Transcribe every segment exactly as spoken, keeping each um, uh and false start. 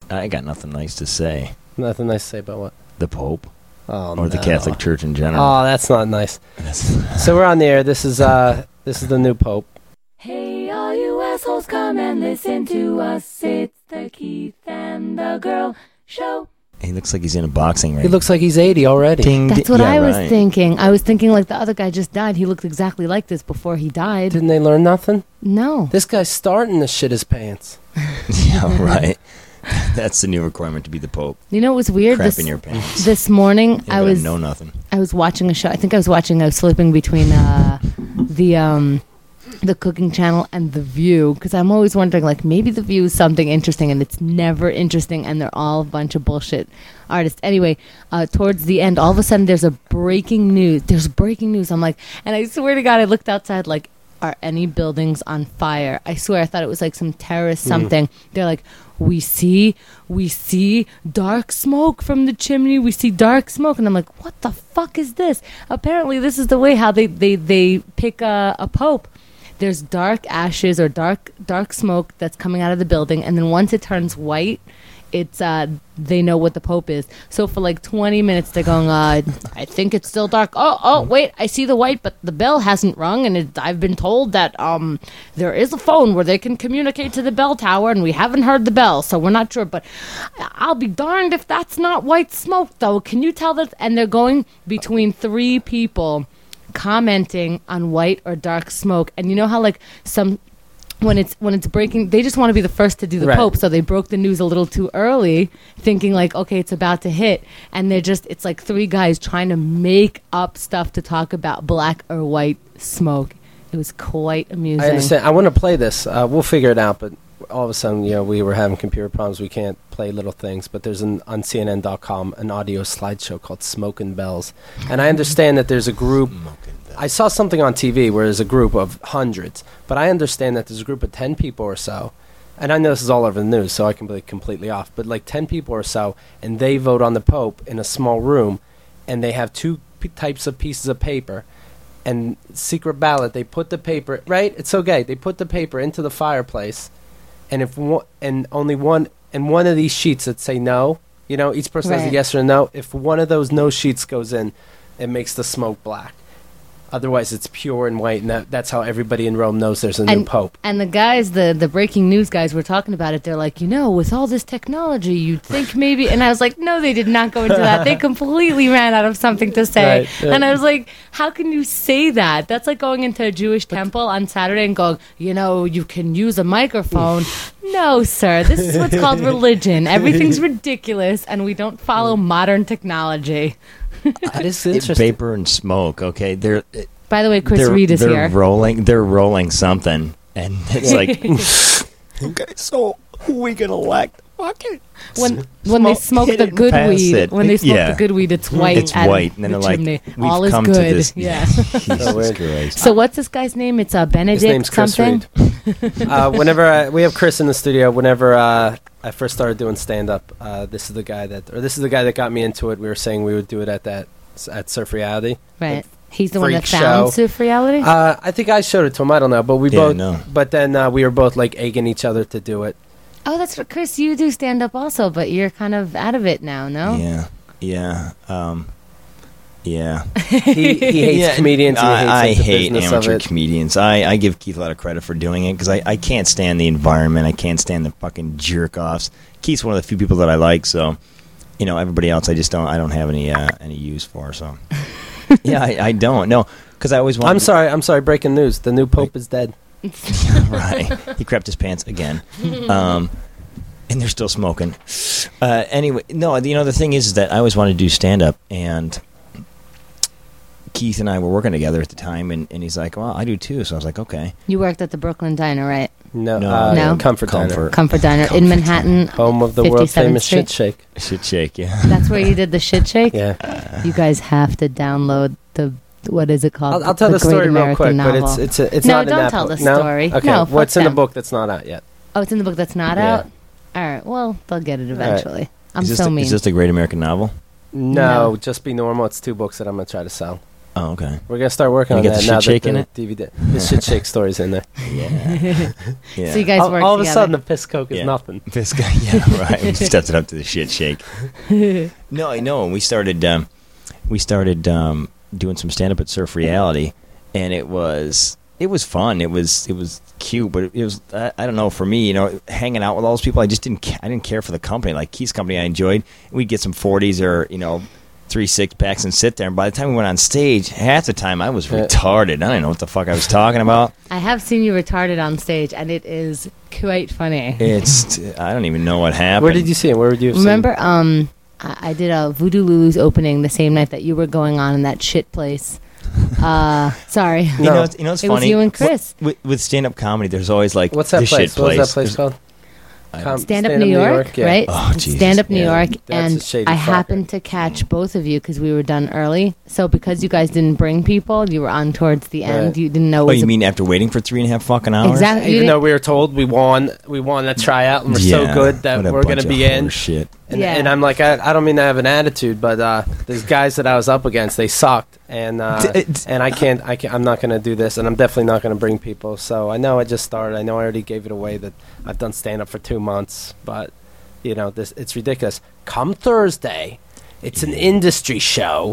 I got nothing nice to say. Nothing nice to say about what? The Pope. Oh, or no. the Catholic Church in general. Oh, that's not nice. So we're on the air. This is uh, this is the new Pope. Hey, all you assholes, come and listen to us. It's the Keith and the Girl Show. He looks like he's in a boxing ring. He looks like he's eighty already. Ding, That's what yeah, I was right. thinking. I was thinking like the other guy just died. He looked exactly like this before he died. Didn't they learn nothing? No. This guy's starting to shit his pants. Yeah, right. That's the new requirement to be the Pope. You know, it was weird. Crap This, in your pants. this morning, You I gotta was know nothing. I was watching a show. I think I was watching. I was flipping between uh, the um, the Cooking Channel and The View because I'm always wondering, like, maybe The View is something interesting, and it's never interesting, and they're all a bunch of bullshit artists. Anyway, uh, towards the end, all of a sudden, there's a breaking news. There's breaking news. I'm like, and I swear to God, I looked outside, like, are any buildings on fire? I swear, I thought it was like some terrorist something. Mm. They're like, we see, we see dark smoke from the chimney. We see dark smoke. And I'm like, what the fuck is this? Apparently, this is the way how they, they, they pick a, a pope. There's dark ashes or dark dark smoke that's coming out of the building. And then once it turns white, it's uh, they know what the pope is. So for like twenty minutes, they're going, uh, I think it's still dark. Oh, oh, wait, I see the white, but the bell hasn't rung. And it, I've been told that um, there is a phone where they can communicate to the bell tower, and we haven't heard the bell, so we're not sure. But I'll be darned if that's not white smoke, though. Can you tell that? And they're going between three people commenting on white or dark smoke. And you know how like some... When it's when it's breaking, they just want to be the first to do the right. Pope, so they broke the news a little too early, thinking like, okay, it's about to hit, and they're just, it's like three guys trying to make up stuff to talk about black or white smoke. It was quite amusing. I understand. I want to play this. Uh, we'll figure it out, but all of a sudden, you know, we were having computer problems. We can't play little things, but there's an on C N N dot com an audio slideshow called Smokin' Bells, and I understand that there's a group. I saw something on T V where there's a group of hundreds, but I understand that there's a group of ten people or so, and I know this is all over the news, so I can be completely off, but like ten people or so, and they vote on the Pope in a small room, and they have two p- types of pieces of paper, and secret ballot, they put the paper, right? It's okay. They put the paper into the fireplace, and if one, and only one, and one of these sheets that say no, you know, each person has a Right. yes or a no. If one of those no sheets goes in, it makes the smoke black. Otherwise, it's pure and white, and that, that's how everybody in Rome knows there's a new and, pope. And the guys, the, the breaking news guys were talking about it. They're like, you know, with all this technology, you'd think maybe... And I was like, no, they did not go into that. They completely ran out of something to say. Right, yeah. And I was like, how can you say that? That's like going into a Jewish temple on Saturday and going, you know, you can use a microphone. No, sir. This is what's called religion. Everything's ridiculous, and we don't follow modern technology. That is It's interesting. vapor and smoke. Okay, they're By the way, Chris they're, Reed is they're here. rolling. They're rolling something, and it's like, okay, so who are we gonna elect? Fucking When when they smoke hit the it and good pass weed, it. when they smoke Yeah. the good weed, it's white. It's out of white, and then the they're like, chimney. we've all is come good. to this. Yeah. Jesus weird. Christ. So what's this guy's name? It's uh, Benedict His name's Chris something. Reed. uh, whenever I, we have Chris in the studio, whenever uh, I first started doing stand-up, uh, this is the guy that, or this is the guy that got me into it. We were saying we would do it at that at Surf Reality. Right. He's the one that freak found show. Surf Reality. Uh, I think I showed it to him. I don't know, but we Yeah, both. no. But then uh, we were both like egging each other to do it. oh, that's what, Chris. You do stand up also, but you're kind of out of it now, no? Yeah, yeah, um, yeah. He, he hates Yeah, comedians. And he hates, I, I like, the hate business amateur of it. comedians. I, I give Keith a lot of credit for doing it because I, I can't stand the environment. I can't stand the fucking jerk offs. Keith's one of the few people that I like. So, you know, everybody else I just don't. I don't have any uh, any use for. So, yeah, I, I don't. No, because I always want. I'm sorry. I'm sorry. Breaking news: the new pope is dead. Right. He crapped his pants again. Um, and they're still smoking. Uh, anyway, no, you know, the thing is, is that I always wanted to do stand-up, and Keith and I were working together at the time, and, and he's like, well, I do too. So I was like, okay. You worked at the Brooklyn Diner, right? No, No. uh, No. Comfort, Diner. Comfort. Comfort Diner Comfort in Manhattan. Home of the world fifty-seventh famous Street. shit shake. Shit shake, yeah. That's where you did the shit shake? Yeah. You guys have to download the, what is it called? I'll, I'll tell the, Great story real American quick, Novel. but it's it's a, it's No, not in don't that tell book. the No? story. Okay. No, fuck What's in the them. book that's not out yet? Oh, it's in the book that's not Yeah. out? All right. Well, they'll get it eventually. I'm is this so the, mean. Is this the Great American Novel? No, No. Just Be Normal. It's two books that I'm gonna try to sell. Oh, okay. We're gonna start working You on get that the now shit shake that in the it? D V D. The shit shake story's in there. Yeah. yeah. So you guys all work all of a together. sudden, the piss coke is Yeah. nothing. This guy, yeah, right. We stepped it up to the shit shake. No, I know. We started, um, we started um, doing some stand up at Surf Reality, and it was it was fun. It was it was cute, but it was I, I don't know. For me, you know, hanging out with all those people, I just didn't ca- I didn't care for the company. Like Keith's company, I enjoyed. We'd get some forties or you know. Three six packs and sit there. And by the time we went on stage, half the time I was Yeah. retarded. I didn't know what the fuck I was talking about. I have seen you retarded on stage, and it is quite funny. It's I don't even know what happened. Where did you see him? Where would you have Remember, um, I, I did a Voodoo Lulu's opening the same night that you were going on in that shit place. Uh, sorry. You No. know, it's, you know, it's It was funny. you and Chris. With, with stand-up comedy, there's always like What's that the place? shit What was place. that place There's- called? I- Com- Stand Up Stand New York, yeah. right? Oh, Jesus. Stand Up New Yeah, York, that's a and shady I fucker. happened to catch both of you because we were done early. So because you guys didn't bring people, you were on towards the end. Right. You didn't know. It Oh, was you a- mean after waiting for three and a half fucking hours? exactly? you Even didn't- though we were told we won, we won a tryout, and we're so Yeah, good that what a we're bunch going to of be in. horse Shit. And, Yeah. and I'm like, I, I don't mean to have an attitude, but uh, these guys that I was up against, they sucked, and uh, D- d- and I can't, I can't, I'm not going to do this, and I'm definitely not going to bring people. So I know I just started. I know I already gave it away that I've done stand up for two months, but you know, this it's ridiculous. Come Thursday, it's an industry show,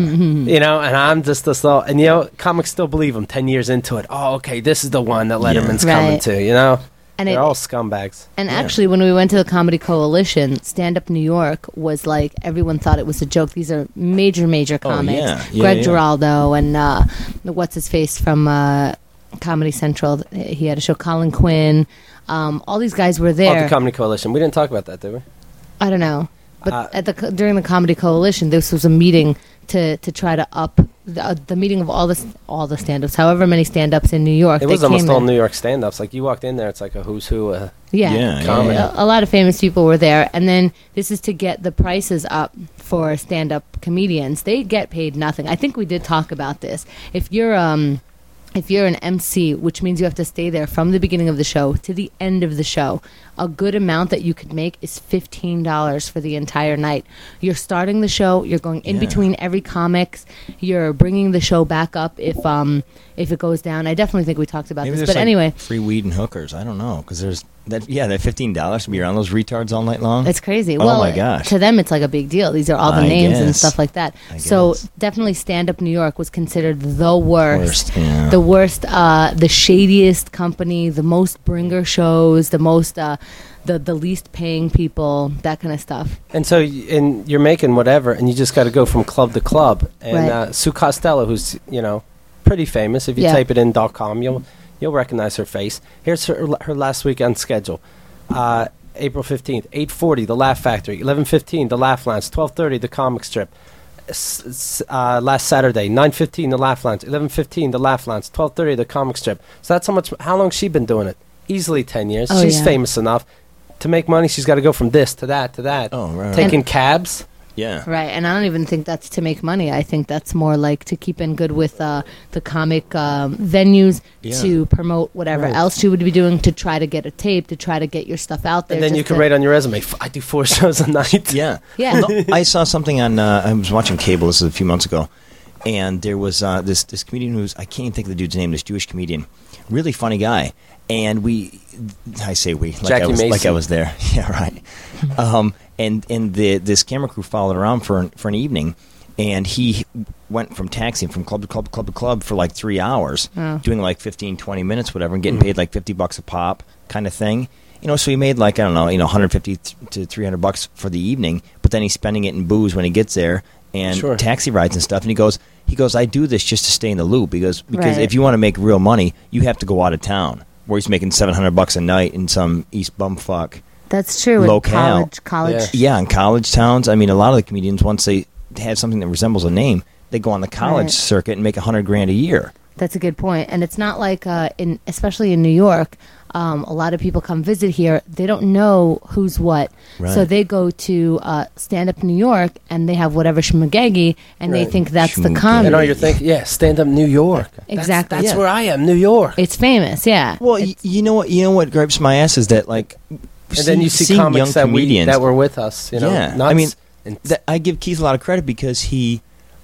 you know, and I'm just this little, and you know, comics still believe them ten years into it. Oh, okay, this is the one that Letterman's Yeah. coming Right. to, you know. and They're it, all scumbags. And Yeah. actually, when we went to the Comedy Coalition, Stand Up New York was like, everyone thought it was a joke. These are major, major Oh, comics. yeah. Yeah, Greg yeah. Giraldo and uh, what's his face from uh, Comedy Central. He had a show, Colin Quinn. Um, all these guys were Oh, there. the Comedy Coalition. We didn't talk about that, did we? I don't know. But Uh, at the co- during the Comedy Coalition, this was a meeting to, to try to up the, uh, the meeting of all the s- all the stand-ups, however many stand-ups in New York. It they was almost came all in. New York stand-ups. Like, you walked in there, it's like a who's who. Uh, Yeah, Yeah, Comedy. yeah, A, a lot of famous people were there, and then this is to get the prices up for stand-up comedians. They get paid nothing. I think we did talk about this. If you're um, if you're an M C, which means you have to stay there from the beginning of the show to the end of the show, a good amount that you could make is fifteen dollars for the entire night. You're starting the show. You're going in Yeah. between every comics. You're bringing the show back up if um if it goes down. I definitely think we talked about Maybe this, there's but like anyway. free weed and hookers. I don't know because there's that. Yeah, that fifteen dollars to be around those retards all night long. It's crazy. Oh well, my gosh. to them, it's like a big deal. These are all the I names and guess. stuff like that. I So guess. definitely, Stand Up New York was considered the worst, Worst, yeah. the worst, uh, the shadiest company, the most bringer shows, the most, uh, the the least paying people, that kind of stuff. and so, y- and you're making whatever, and you just got to go from club to club. And Right. uh, Sue Costello, who's, you know, pretty famous. If you Yeah. type it in .com, you'll you'll recognize her face. Here's her, her last weekend schedule. Uh, April fifteenth, eight forty, The Laugh Factory. eleven fifteen, The Laugh Lounge. twelve thirty, The Comic Strip. S- s- uh, last Saturday, nine fifteen, The Laugh Lounge. eleven fifteen, The Laugh Lounge. twelve thirty, The Comic Strip. So that's how much. How long she been doing it? Easily ten years. Oh, She's yeah. famous enough to make money. She's got to go from this to that to that. Oh, right. right. Taking cabs. yeah. Right, and I don't even think that's to make money. I think that's more like to keep in good with uh, the comic um, venues, Yeah. to promote whatever Right. else you would be doing, to try to get a tape, to try to get your stuff out there. And then just you can to- write on your resume, "F- I do four shows a night. Yeah. Yeah. Well, no, I saw something on. Uh, I was watching cable. This was a few months ago, and there was uh, this this comedian who's I can't even think of the dude's name. This Jewish comedian, really funny guy. And we, I say we, like Jackie I was, like Mason. I was there. Yeah, right. um, and and the this camera crew followed around for an, for an evening, and he went from taxiing from club to club to club to club for like three hours, Oh. doing like fifteen, twenty minutes, whatever, and getting Mm. paid like fifty bucks a pop, kind of thing. You know, so he made like I don't know, you know, one hundred fifty to three hundred bucks for the evening, but then he's spending it in booze when he gets there and Sure. taxi rides and stuff. And he goes, he goes, I do this just to stay in the loop because because Right. if you want to make real money, you have to go out of town. Where he's making seven hundred bucks a night in some East Bumfuck. That's true. in Locale. College, college. Yeah. Yeah, in college towns. I mean, a lot of the comedians once they have something that resembles a name, they go on the college Right. circuit and make a hundred grand a year. That's a good point. And it's not like uh, in, especially in New York, um, a lot of people come visit here. They don't know who's what, Right. so they go to uh, Stand Up New York and they have whatever schmagegi, and they Right. think that's the Schmagegi. comedy. And all you're thinking, yeah, stand up New York. That's- Exactly. That's, Yeah. where I am, New York. It's famous, yeah. Well, y- It's- you know what? You know what gripes my ass is that like, and then you see seeing comics young that we comedians that were with us. You know, Yeah. nuts I mean, and that I give Keith a lot of credit because he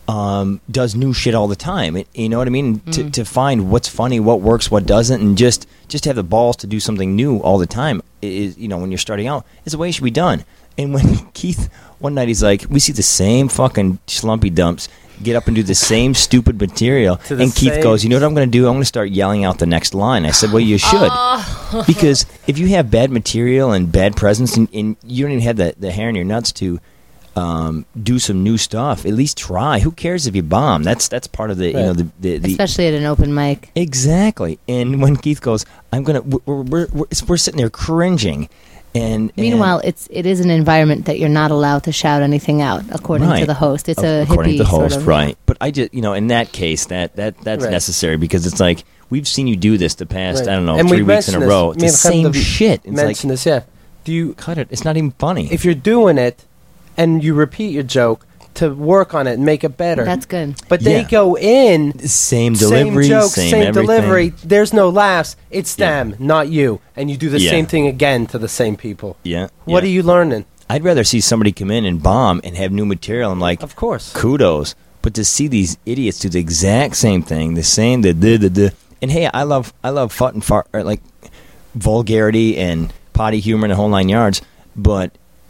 um, does new shit all the time. It, you know what I mean? Mm. To, to find what's funny, what works, what doesn't, and just just have the balls to do something new all the time is, you know, when you're starting out, is the way it should be done. And when Keith, one night he's like, we see the same fucking schlumpy dumps get up and do the same stupid material. And Keith goes, you know what I'm going to do? I'm going to start yelling out the next line. I said, well, you should. Oh. Because if you have bad material and bad presence and, and you don't even have the, the hair in your nuts to um, do some new stuff, at least try. Who cares if you bomb? That's that's part of the, right. you know, the, the, the... Especially at an open mic. Exactly. And when Keith goes, I'm going to... We're, we're, we're, we're sitting there cringing. And, Meanwhile, and it's it is an environment that you're not allowed to shout anything out, according right. to the host. It's a according hippie to the host, sort of, right? But I just, you know, in that case, that that that's right. necessary because it's like we've seen you do this the past, right. I don't know, and three weeks in a this. row. It's the same shit. It's mention like, this, yeah. Do you cut it? It's not even funny. If you're doing it, and you repeat your joke, to work on it and make it better. That's good. But they yeah. go in same delivery, same joke, same, same everything. delivery. There's no laughs. It's Yeah. them, not you. And you do the Yeah. same thing again to the same people. Yeah. What yeah. are you learning? I'd rather see somebody come in and bomb and have new material. I'm like, Of course. kudos. But to see these idiots do the exact same thing, the same, the the the, the and hey, I love I love fart and fart, or like vulgarity and potty humor and the whole nine yards. But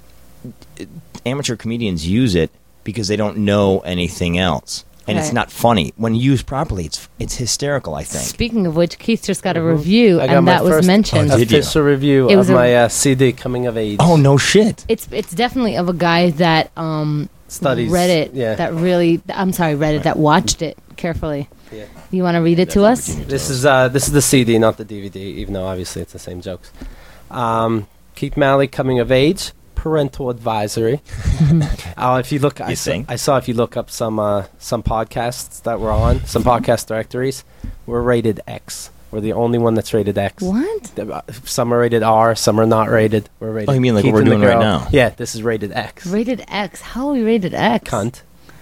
amateur comedians use it because they don't know anything else, and Right. it's not funny. When used properly, it's it's hysterical, I think. Speaking of which, Keith just got a review, I got and my that was first mentioned. Oh, did you? official review It of was a- my uh, C D, Coming of Age. Oh no shit! It's it's definitely of a guy that um Studies. read it. Yeah. That really, I'm sorry, read it. That watched it carefully. Yeah. You want to read it to us? This is uh, this is the C D, not the D V D, even though obviously it's the same jokes. Um, Keith Malley, Coming of Age, parental advisory. uh, if you look, I You saw, think? I saw if you look up some uh, some podcasts that we're on, some podcast directories, we're rated X. We're the only one that's rated X. What? Uh, Some are rated R, some are not rated. We're rated. Oh, you mean like Keith what we're and the doing right Girl. now? Yeah, this is rated X. Rated X. How are we rated X? Cunt.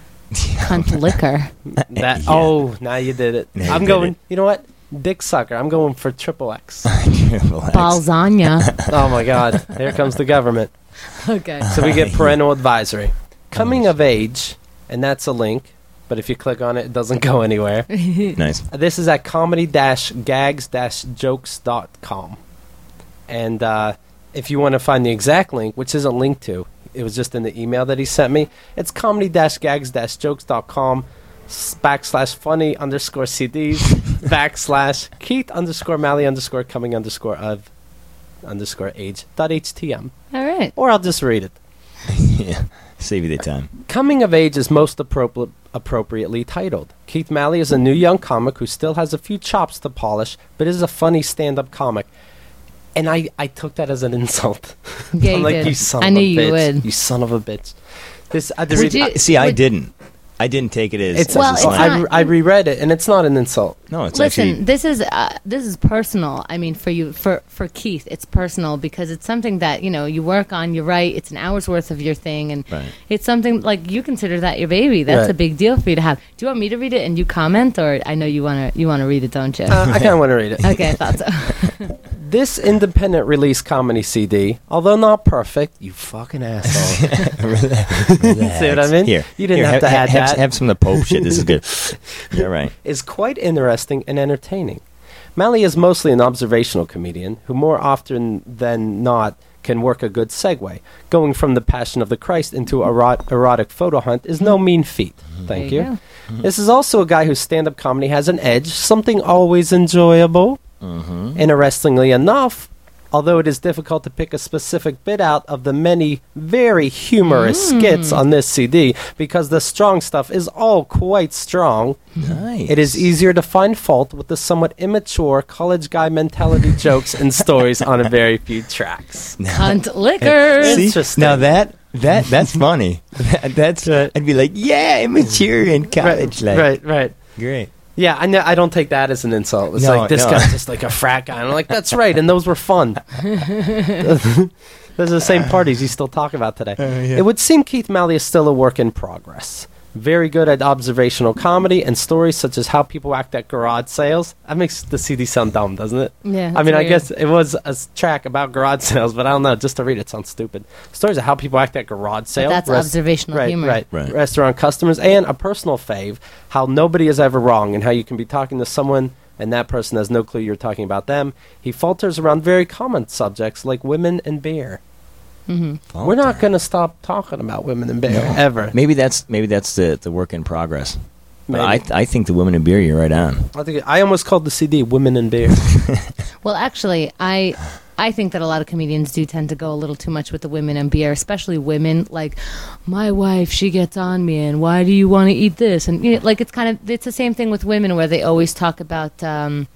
Cunt liquor. That. Yeah. Oh, now you did it. Now you I'm did going. it. You know what? Dick sucker. I'm going for triple X. Relax. Balzania. Oh my God! Here comes the government. Okay. So we get parental advisory. Coming of Age, and that's a link, but if you click on it, it doesn't go anywhere. Nice. This is at comedy dash gags dash jokes dot com. And uh, if you want to find the exact link, which isn't linked to, it was just in the email that he sent me, it's comedy dash gags dash jokes dot com backslash funny underscore C Ds backslash Keith underscore Malley underscore coming underscore of underscore age dot htm. All right. Or I'll just read it. Yeah. Save you the time. Coming of Age is most appropri- appropriately titled. Keith Malley is a new young comic who still has a few chops to polish, but is a funny stand-up comic. And I, I took that as an insult. Yeah, I'm you like, did. you son I of knew a you bitch. would. You son of a bitch. This I had to Would read- you- See, I Would- didn't. I didn't take it as. It's, as Well, a it's slam. I, not- I reread it, and it's not an insult. No, it's Listen, actually. this is uh, this is personal. I mean, for you, for for Keith, it's personal because it's something that you know you work on. You write. It's an hour's worth of your thing, and Right. it's something like you consider that your baby. That's Right. a big deal for you to have. Do you want me to read it and you comment, or I know you want to you want to read it, don't you? Uh, I kind of want to read it. Okay, I thought so. This independent release comedy C D, although not perfect, you fucking asshole. Relax. See what I mean? Here, You didn't here, have to add have, that. Have some of the Pope shit. This is good. You're right. is quite interesting and entertaining. Malley is mostly an observational comedian who more often than not can work a good segue. Going from the Passion of the Christ into erot- erotic photo hunt is no mean feat. Thank There you. you This is also a guy whose stand-up comedy has an edge, something always enjoyable. Mm-hmm. Interestingly enough, although it is difficult to pick a specific bit out of the many very humorous skits on this C D, because the strong stuff is all quite strong, Nice. it is easier to find fault with the somewhat immature college guy mentality jokes and stories on a very few tracks. Cunt liquor. See? Interesting. Now that that that's funny. That, that's I'd be like, yeah, immature in college. right, Like, right, right. Great. Yeah, I know. I don't take that as an insult. It's No, like this no. guy's just like a frat guy. And I'm like, that's right, and those were fun. Those are the same parties you still talk about today. Uh, yeah. It would seem Keith Malley is still a work in progress. Very good at observational comedy and stories such as how people act at garage sales. That makes the C D sound dumb, doesn't it? Yeah. I mean, it's I weird. guess it was a s- track about garage sales, but I don't know. Just to read it sounds stupid. Stories of how people act at garage sales. that's observational right, humor. Right, Right. Restaurant customers. And a personal fave, how nobody is ever wrong and how you can be talking to someone and that person has no clue you're talking about them. He falters around very common subjects like women and beer. Mm-hmm. We're not going to stop talking about women and beer, ever. Maybe that's maybe that's the, the work in progress. But I Maybe. I think the women in beer, you're right on. I think I almost called the C D "Women and Beer." Well, actually, I I think that a lot of comedians do tend to go a little too much with the women and beer, especially women. Like, my wife, she gets on me, and why do you want to eat this? And you know, like it's kind of it's the same thing with women, where they always talk about um,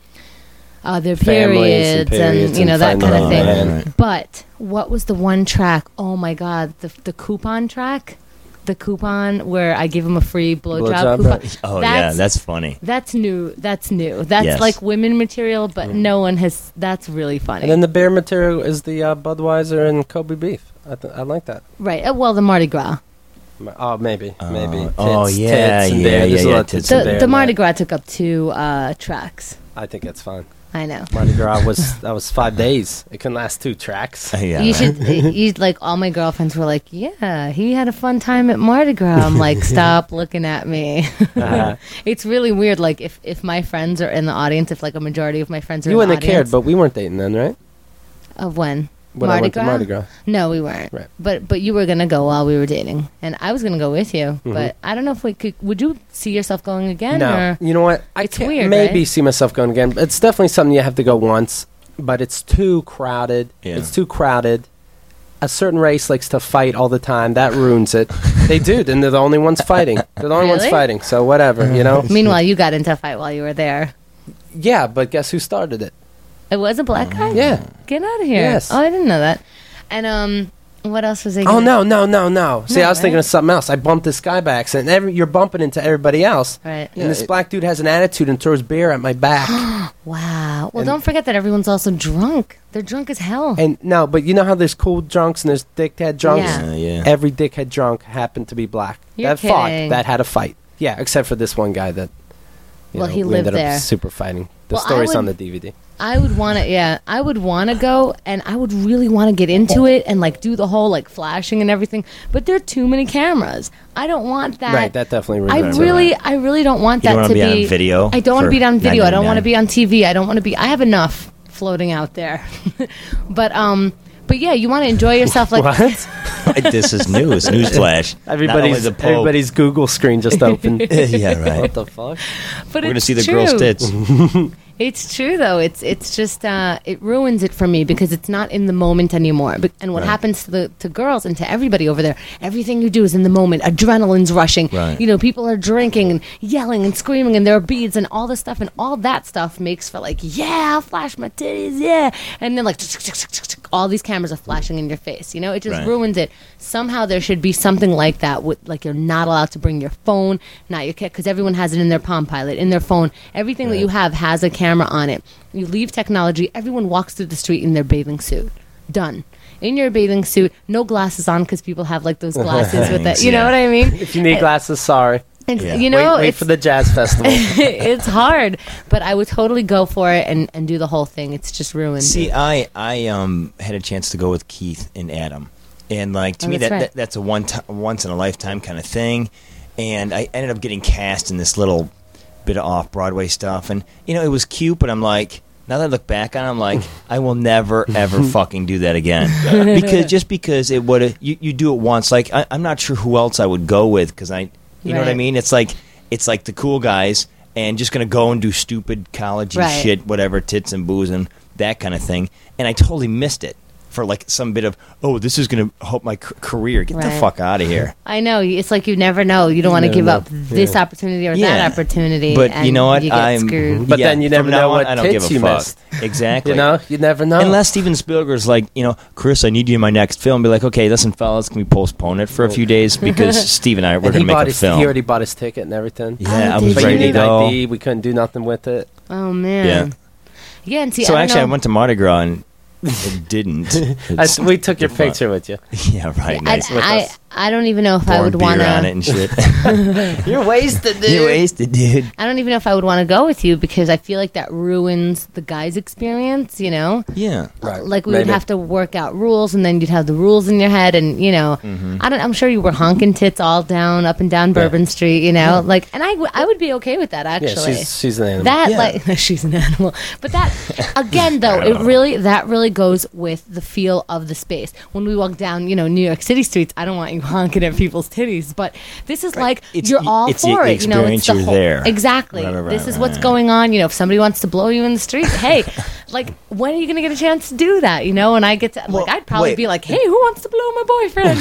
uh, their Families and periods and, periods you know and that kind finding of a thing. man. Right. But what was the one track? Oh my God, the the coupon track, the coupon where I give him a free blowjob Blowjob, coupon. right. Oh yeah, that's funny. That's new. That's new. That's Yes. like women material, but no one has. That's really funny. And then the beer material is the uh, Budweiser and Kobe beef. I, th- I like that. right. Uh, well, the Mardi Gras. M- Oh, maybe, Uh, maybe. Tits, oh, yeah, tits and yeah, beer. There's yeah, a lot yeah, of tits tits and and The, beer the in Mardi that. Gras took up two uh, tracks. I think it's fine. I know. Mardi Gras was that was five days. It can last two tracks. yeah, you right. should. you, like all my girlfriends were like, "Yeah, he had a fun time at Mardi Gras." I'm like, "Stop looking at me." Uh, It's really weird. Like if if my friends are in the audience, if like a majority of my friends are you in the wouldn't have cared, audience, but we weren't dating then, right? of when When I Mardi went to Gras? Mardi Gras. No, we weren't. Right. But but you were gonna go while we were dating, and I was gonna go with you. Mhm. But I don't know if we could. Would you see yourself going again? No, Or? you know what? I It's can't weird, maybe right? see myself going again. It's definitely something you have to go once, but it's too crowded. Yeah. It's too crowded. A certain race likes to fight all the time. That ruins it. They do, and they're the only ones fighting. They're the only ones Really? fighting. So whatever, you know. Meanwhile, you got into a fight while you were there. Yeah, but guess who started it? It was a black guy. Yeah. Get out of here. Yes. Oh, I didn't know that. And um, what else was I? Oh gonna- no, no, no, no. See, No, I was thinking right? of something else. I bumped this guy by accident. Every, you're bumping into everybody else. Right. And this black dude has an attitude and throws beer at my back. Wow. Well, And- don't forget that everyone's also drunk. They're drunk as hell. And no, but you know how there's cool drunks and there's dickhead drunks? Yeah. Uh, yeah. Every dickhead drunk happened to be black. You're that fought. kidding. That had a fight. Yeah, except for this one guy that. you Well, know, he we lived ended there. Up super fighting. The Well, I story's would- on the D V D. I would want to, yeah, I would want to go, and I would really want to get into it and like do the whole like flashing and everything. But there are too many cameras. I don't want that. Right, that definitely. I ruins it. really, I really don't want You that don't to wanna be, be on video I don't want to for be on video. I don't want to nine ninety-nine. be on T V. I don't want to be. I have enough floating out there. but um, but yeah, you want to enjoy yourself. Like What? This is news. Newsflash. Not only Everybody's the Pope. everybody's Google screen just opened. yeah, right. What the fuck? but We're gonna it's see the true. girl's tits. It's true though. It's it's just uh, it ruins it for me because it's not in the moment anymore. But, and what Right. happens to the to girls and to everybody over there? Everything you do is in the moment. Adrenaline's rushing. Right. You know, people are drinking and yelling and screaming, and there are beads and all this stuff, and all that stuff makes for like, yeah, I'll flash my titties, yeah, and then like all these cameras are flashing in your face. You know, it just Right. ruins it. Somehow there should be something like that. With like you're not allowed to bring your phone, not your kid, because everyone has it in their Palm Pilot, in their phone. Everything that Right. you have has a camera on it. You leave technology, everyone walks through the street in their bathing suit. Done. In your bathing suit, no glasses on because people have like those glasses with that. You know Yeah. what I mean? If you need glasses, sorry. It's, Yeah. You know, wait, wait it's, for the jazz festival. it's hard, but I would totally go for it and, and do the whole thing. It's just ruined. See, I I um had a chance to go with Keith and Adam, and like to Oh, me that's that, right. that that's a one ti once in a lifetime kind of thing, and I ended up getting cast in this little bit of off Broadway stuff, and you know it was cute, but I'm like. Now that I look back on it, I'm like, I will never, ever fucking do that again. Because just because it would you, you do it once, like I, I'm not sure who else I would go with because I, you know what I Right. mean? It's like it's like the cool guys and just gonna go and do stupid college Right. shit, whatever, tits and booze and that kind of thing. And I totally missed it for like some bit of oh, this is gonna help my c- career. Get the Right. fuck out of here. I know. It's like you never know. You don't want to never give know. up this Yeah. opportunity or Yeah. that opportunity. But you and know what? You get I'm screwed. But yeah, then you from never now know on, what I don't tits give a you fuck. missed. Exactly. You know, you never know. Unless Steven Spielberg's like, you know, Chris, I need you in my next film. Be like, okay, listen, fellas, can we postpone it for a few days because Steve and I we're And gonna he make bought a his, film. He already bought his ticket and everything. Yeah, Oh, I did was But you? you ready to need go. I D. We couldn't do nothing with it. Oh man. Yeah. Yeah, and see, So I don't actually, know. I went to Mardi Gras and it didn't. I, It's- we took your it's fun. picture with you. Yeah, right. I, Nice. with I, us. I don't even know if I Pouring would beer want on it to. and shit. You're wasted, dude. You wasted, dude. I don't even know if I would want to go with you because I feel like that ruins the guy's experience. You know, Yeah. Right. like we Maybe. would have to work out rules, and then you'd have the rules in your head, and you know, Mm-hmm. I don't. I'm sure you were honking tits all down, up and down Bourbon Street. You know, like, and I, w- I would be okay with that Yeah, actually. she's she's an animal. That Yeah. like she's an animal, but that again though it really that really goes with the feel of the space. When we walk down, you know, New York City streets, I don't want you honking at people's titties, but this is like It's- you're all it's the for it. You know, it's experience the you're whole, there. exactly. Right, right, this right, is what's right. going on. You know, if somebody wants to blow you in the street, hey, like when are you going to get a chance to do that? You know, and I get to Well, like I'd probably wait. be like, hey, who wants to blow my boyfriend?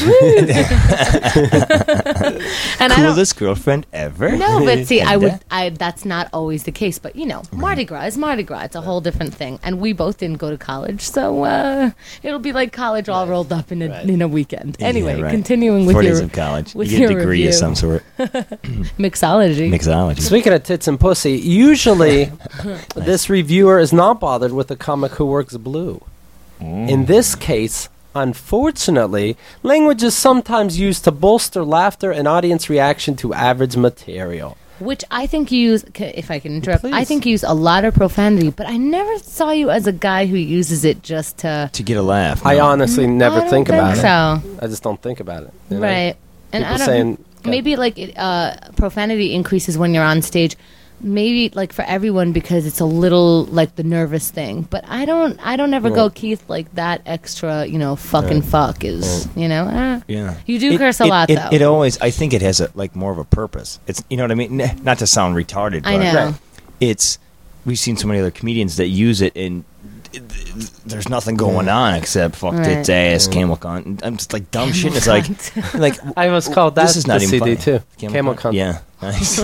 Woo. And I don't. Coolest girlfriend ever. No, but see, And I would. that- I that's not always the case. But you know, Mardi Gras is Mardi Gras. It's a whole different thing. And we both didn't go to college, so uh, it'll be like college all rolled up in a Right. in a weekend. Yeah, Anyway, right. continuing with Four your days of college. with you get a your degree review. of some sort. mixology. Mixology. Speaking of tits and pussy, usually this reviewer is not bothered with a comic who works blue. In this case, unfortunately, language is sometimes used to bolster laughter and audience reaction to average material. Which I think you use, c- if I can interrupt, I Please. think you use a lot of profanity, but I never saw you as a guy who uses it just to. To get a laugh. I no. honestly never I don't think about it. so. I just don't think about it. you know? Right. And People I don't, saying, maybe like it, uh, profanity increases when you're on stage. Maybe like for everyone because it's a little like the nervous thing. But I don't. I don't ever go Right. Keith like that extra. You know, fucking fuck is. You know. Eh. Yeah. You do It- curse a it- lot it, though. It always, I think it has a like more of a purpose. It's, you know what I mean? N- Not to sound retarded, but I know. Right. it's, we've seen so many other comedians that use it and th- th- there's nothing going on except fuck Right. tits, ass, camel cunt. I'm just like dumb shit. And it's like, like I almost called that this is not the even C D funny. too. Camel, cunt. Yeah. Nice.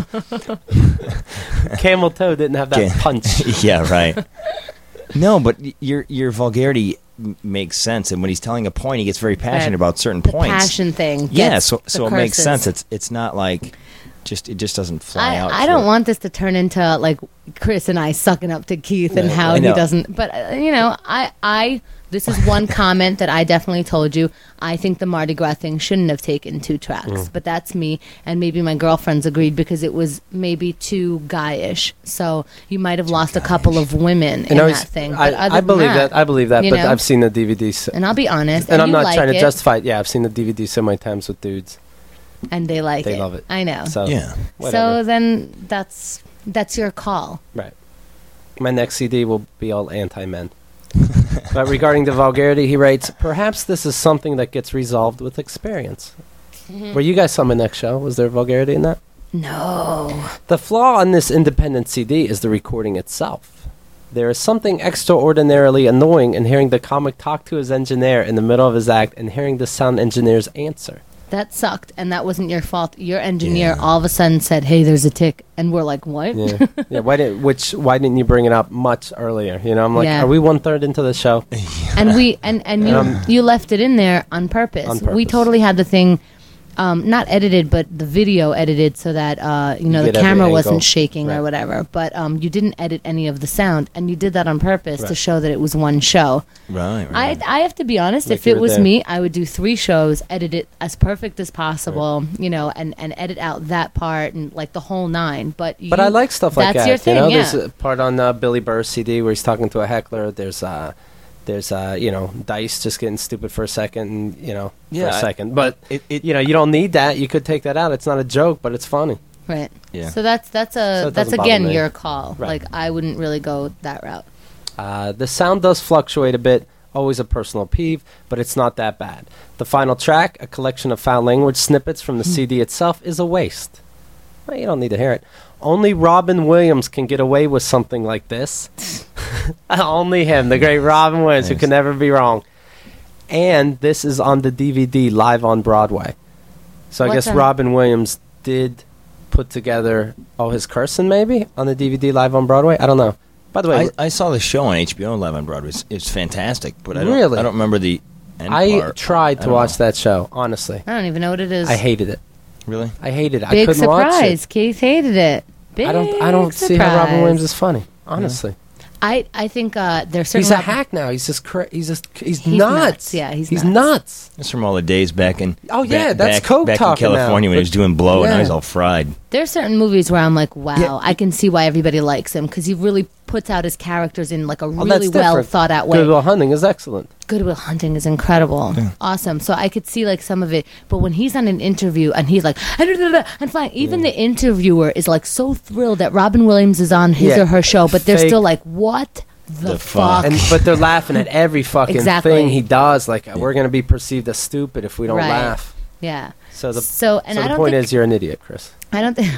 Camel toe didn't have that Okay. punch. Yeah, right. No, but y- your your vulgarity m- makes sense, and when he's telling a point, he gets very passionate Right. about certain the points. passion thing. Yeah, gets so the so it makes curses. sense. It's it's not like just it just doesn't fly I, out. I for- don't want this to turn into like Chris and I sucking up to Keith and Right. how I he know. doesn't. But uh, you know, I I this is one comment that I definitely told you. I think the Mardi Gras thing shouldn't have taken two tracks, Mm. but that's me. And maybe my girlfriends agreed because it was maybe too guyish. So you might have lost a couple of women in know, that it's- thing. I, But other I than believe that. I believe that, you but know? I've seen the D V D. So, And I'll be honest. and I'm you not like trying to it, justify it. Yeah, I've seen the D V D so many times with dudes. and they like They it. love it. I know. So Yeah. whatever. So then that's that's your call. Right. My next C D will be all anti-men. But regarding the vulgarity, he writes, perhaps this is something that gets resolved with experience. Mm-hmm. Were you guys on my next show? Was there vulgarity in that? No. The flaw on this independent C D is the recording itself. There is something extraordinarily annoying in hearing the comic talk to his engineer in the middle of his act and hearing the sound engineer's answer. That sucked, and that wasn't your fault. Your engineer Yeah. all of a sudden said, "Hey, there's a tick," and we're like, "What?" Yeah, yeah. Why didn't which? Why didn't you bring it up much earlier? You know, I'm like, Yeah. are we one third into the show? And we and and you Um, you left it in there on purpose. On We purpose. totally had the thing, um, not edited, but the video edited so that uh, you know You the get every camera angle. wasn't shaking Right. or whatever. But um, you didn't edit any of the sound, and you did that on purpose to Right. show that it was one show. Right. I right. I have to be honest. Like if you it were was there. me, I would do three shows, edit it as perfect as possible, you know, and, and edit out that part and like the whole nine. But But you- I like stuff like that's that. your thing, you know, yeah. there's a part on uh, Billy Burr's C D where he's talking to a heckler. There's uh, there's uh, you know, Dice just getting stupid for a second, and you know, Yeah, for a I- second. But it, it, you know, you don't need that. You could take that out. It's not a joke, but it's funny. Right. Yeah. So that's that's a So it that's doesn't bother again me. your call. Right. Like I wouldn't really go that route. Uh, the sound does fluctuate a bit, always a personal peeve, but it's not that bad. The final track, a collection of foul language snippets from the C D itself, is a waste. Well, you don't need to hear it. Only Robin Williams can get away with something like this. Only him, the great Robin Williams, who Yes. can never be wrong. And this is on the D V D live on Broadway. So I What's guess on- Robin Williams did put together all his cursing, maybe, on the D V D live on Broadway. I don't know. By the way, I, I saw the show on H B O Live on Broadway. It's, it's fantastic, but I don't. Really? I don't remember the end I part. tried I to don't watch know. that show, honestly. I don't even know what it is. I hated it. Really? I hated it. I Big couldn't watch surprise. it. Keith hated it. Big I don't I don't see how Robin surprise. Williams is funny, honestly. I, I think uh, there's certain He's a rep- hack now. He's just cra- he's just he's, He's nuts. nuts. Yeah, he's he's nuts. nuts. That's from all the days back in. Oh, yeah, back, that's back, Coke back talking in California now. when he was doing blow and I Yeah. was all fried. There's certain movies where I'm like, wow, Yeah. I can see why everybody likes him because he really puts out his characters in like a Oh, really that's well different. thought out way. Good Will Hunting is excellent. Good Will Hunting is incredible, awesome. So I could see like some of it, but when he's on an interview and he's like, and flying, even the interviewer is like so thrilled that Robin Williams is on his Yeah. or her show, but they're Fake. still like, what the, The fuck? fuck? And but they're laughing at every fucking Exactly. thing he does. Like we're gonna be perceived as stupid if we don't Right. laugh. Yeah. So the So and so I the don't point think is you're an idiot, Chris. I don't think.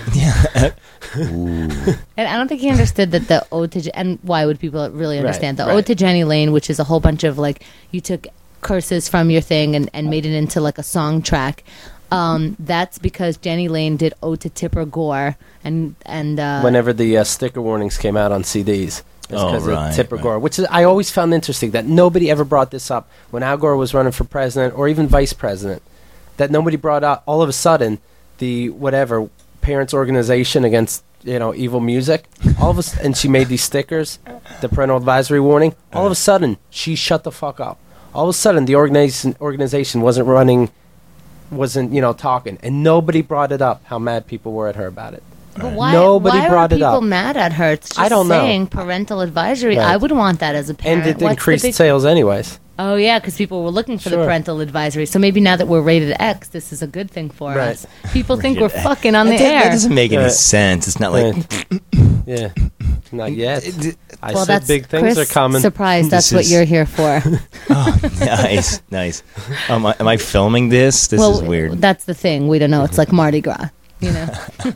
And I don't think he understood that the ode to Je- and why would people really Right, understand the right. ode to Jenny Lane, which is a whole bunch of like you took curses from your thing and, and made it into like a song track. Um, that's because Jenny Lane did ode to Tipper Gore and and uh, Whenever the uh, sticker warnings came out on C Ds. It's Oh, because right, of Tipper right. Gore, which is, I always found interesting that nobody ever brought this up when Al Gore was running for president or even vice president. That nobody brought up. All of a sudden, the whatever parents organization against you know evil music. All of a s- and she made these stickers, the parental advisory warning. All of a sudden, she shut the fuck up. All of a sudden, the organization organization wasn't running, wasn't you know talking, and nobody brought it up. How mad people were at her about it. But why, Nobody why brought are it people up. mad at her? It's just I don't know. saying parental advisory. Right. I would want that as a parent. And it What's the increased big- sales anyways. Oh yeah, because people were looking for the Sure. parental advisory. So maybe now that we're rated X, this is a good thing for Right. us. People think Rated we're X. fucking on the that, that- air. that doesn't make any Right. sense. It's not like Yeah, not yet. I well, said that's big things Chris, are coming. Surprise! That's This what is- you're here for. oh, nice, nice. Um, am I filming this? This well, is weird. That's the thing. We don't know. It's like Mardi Gras. You know.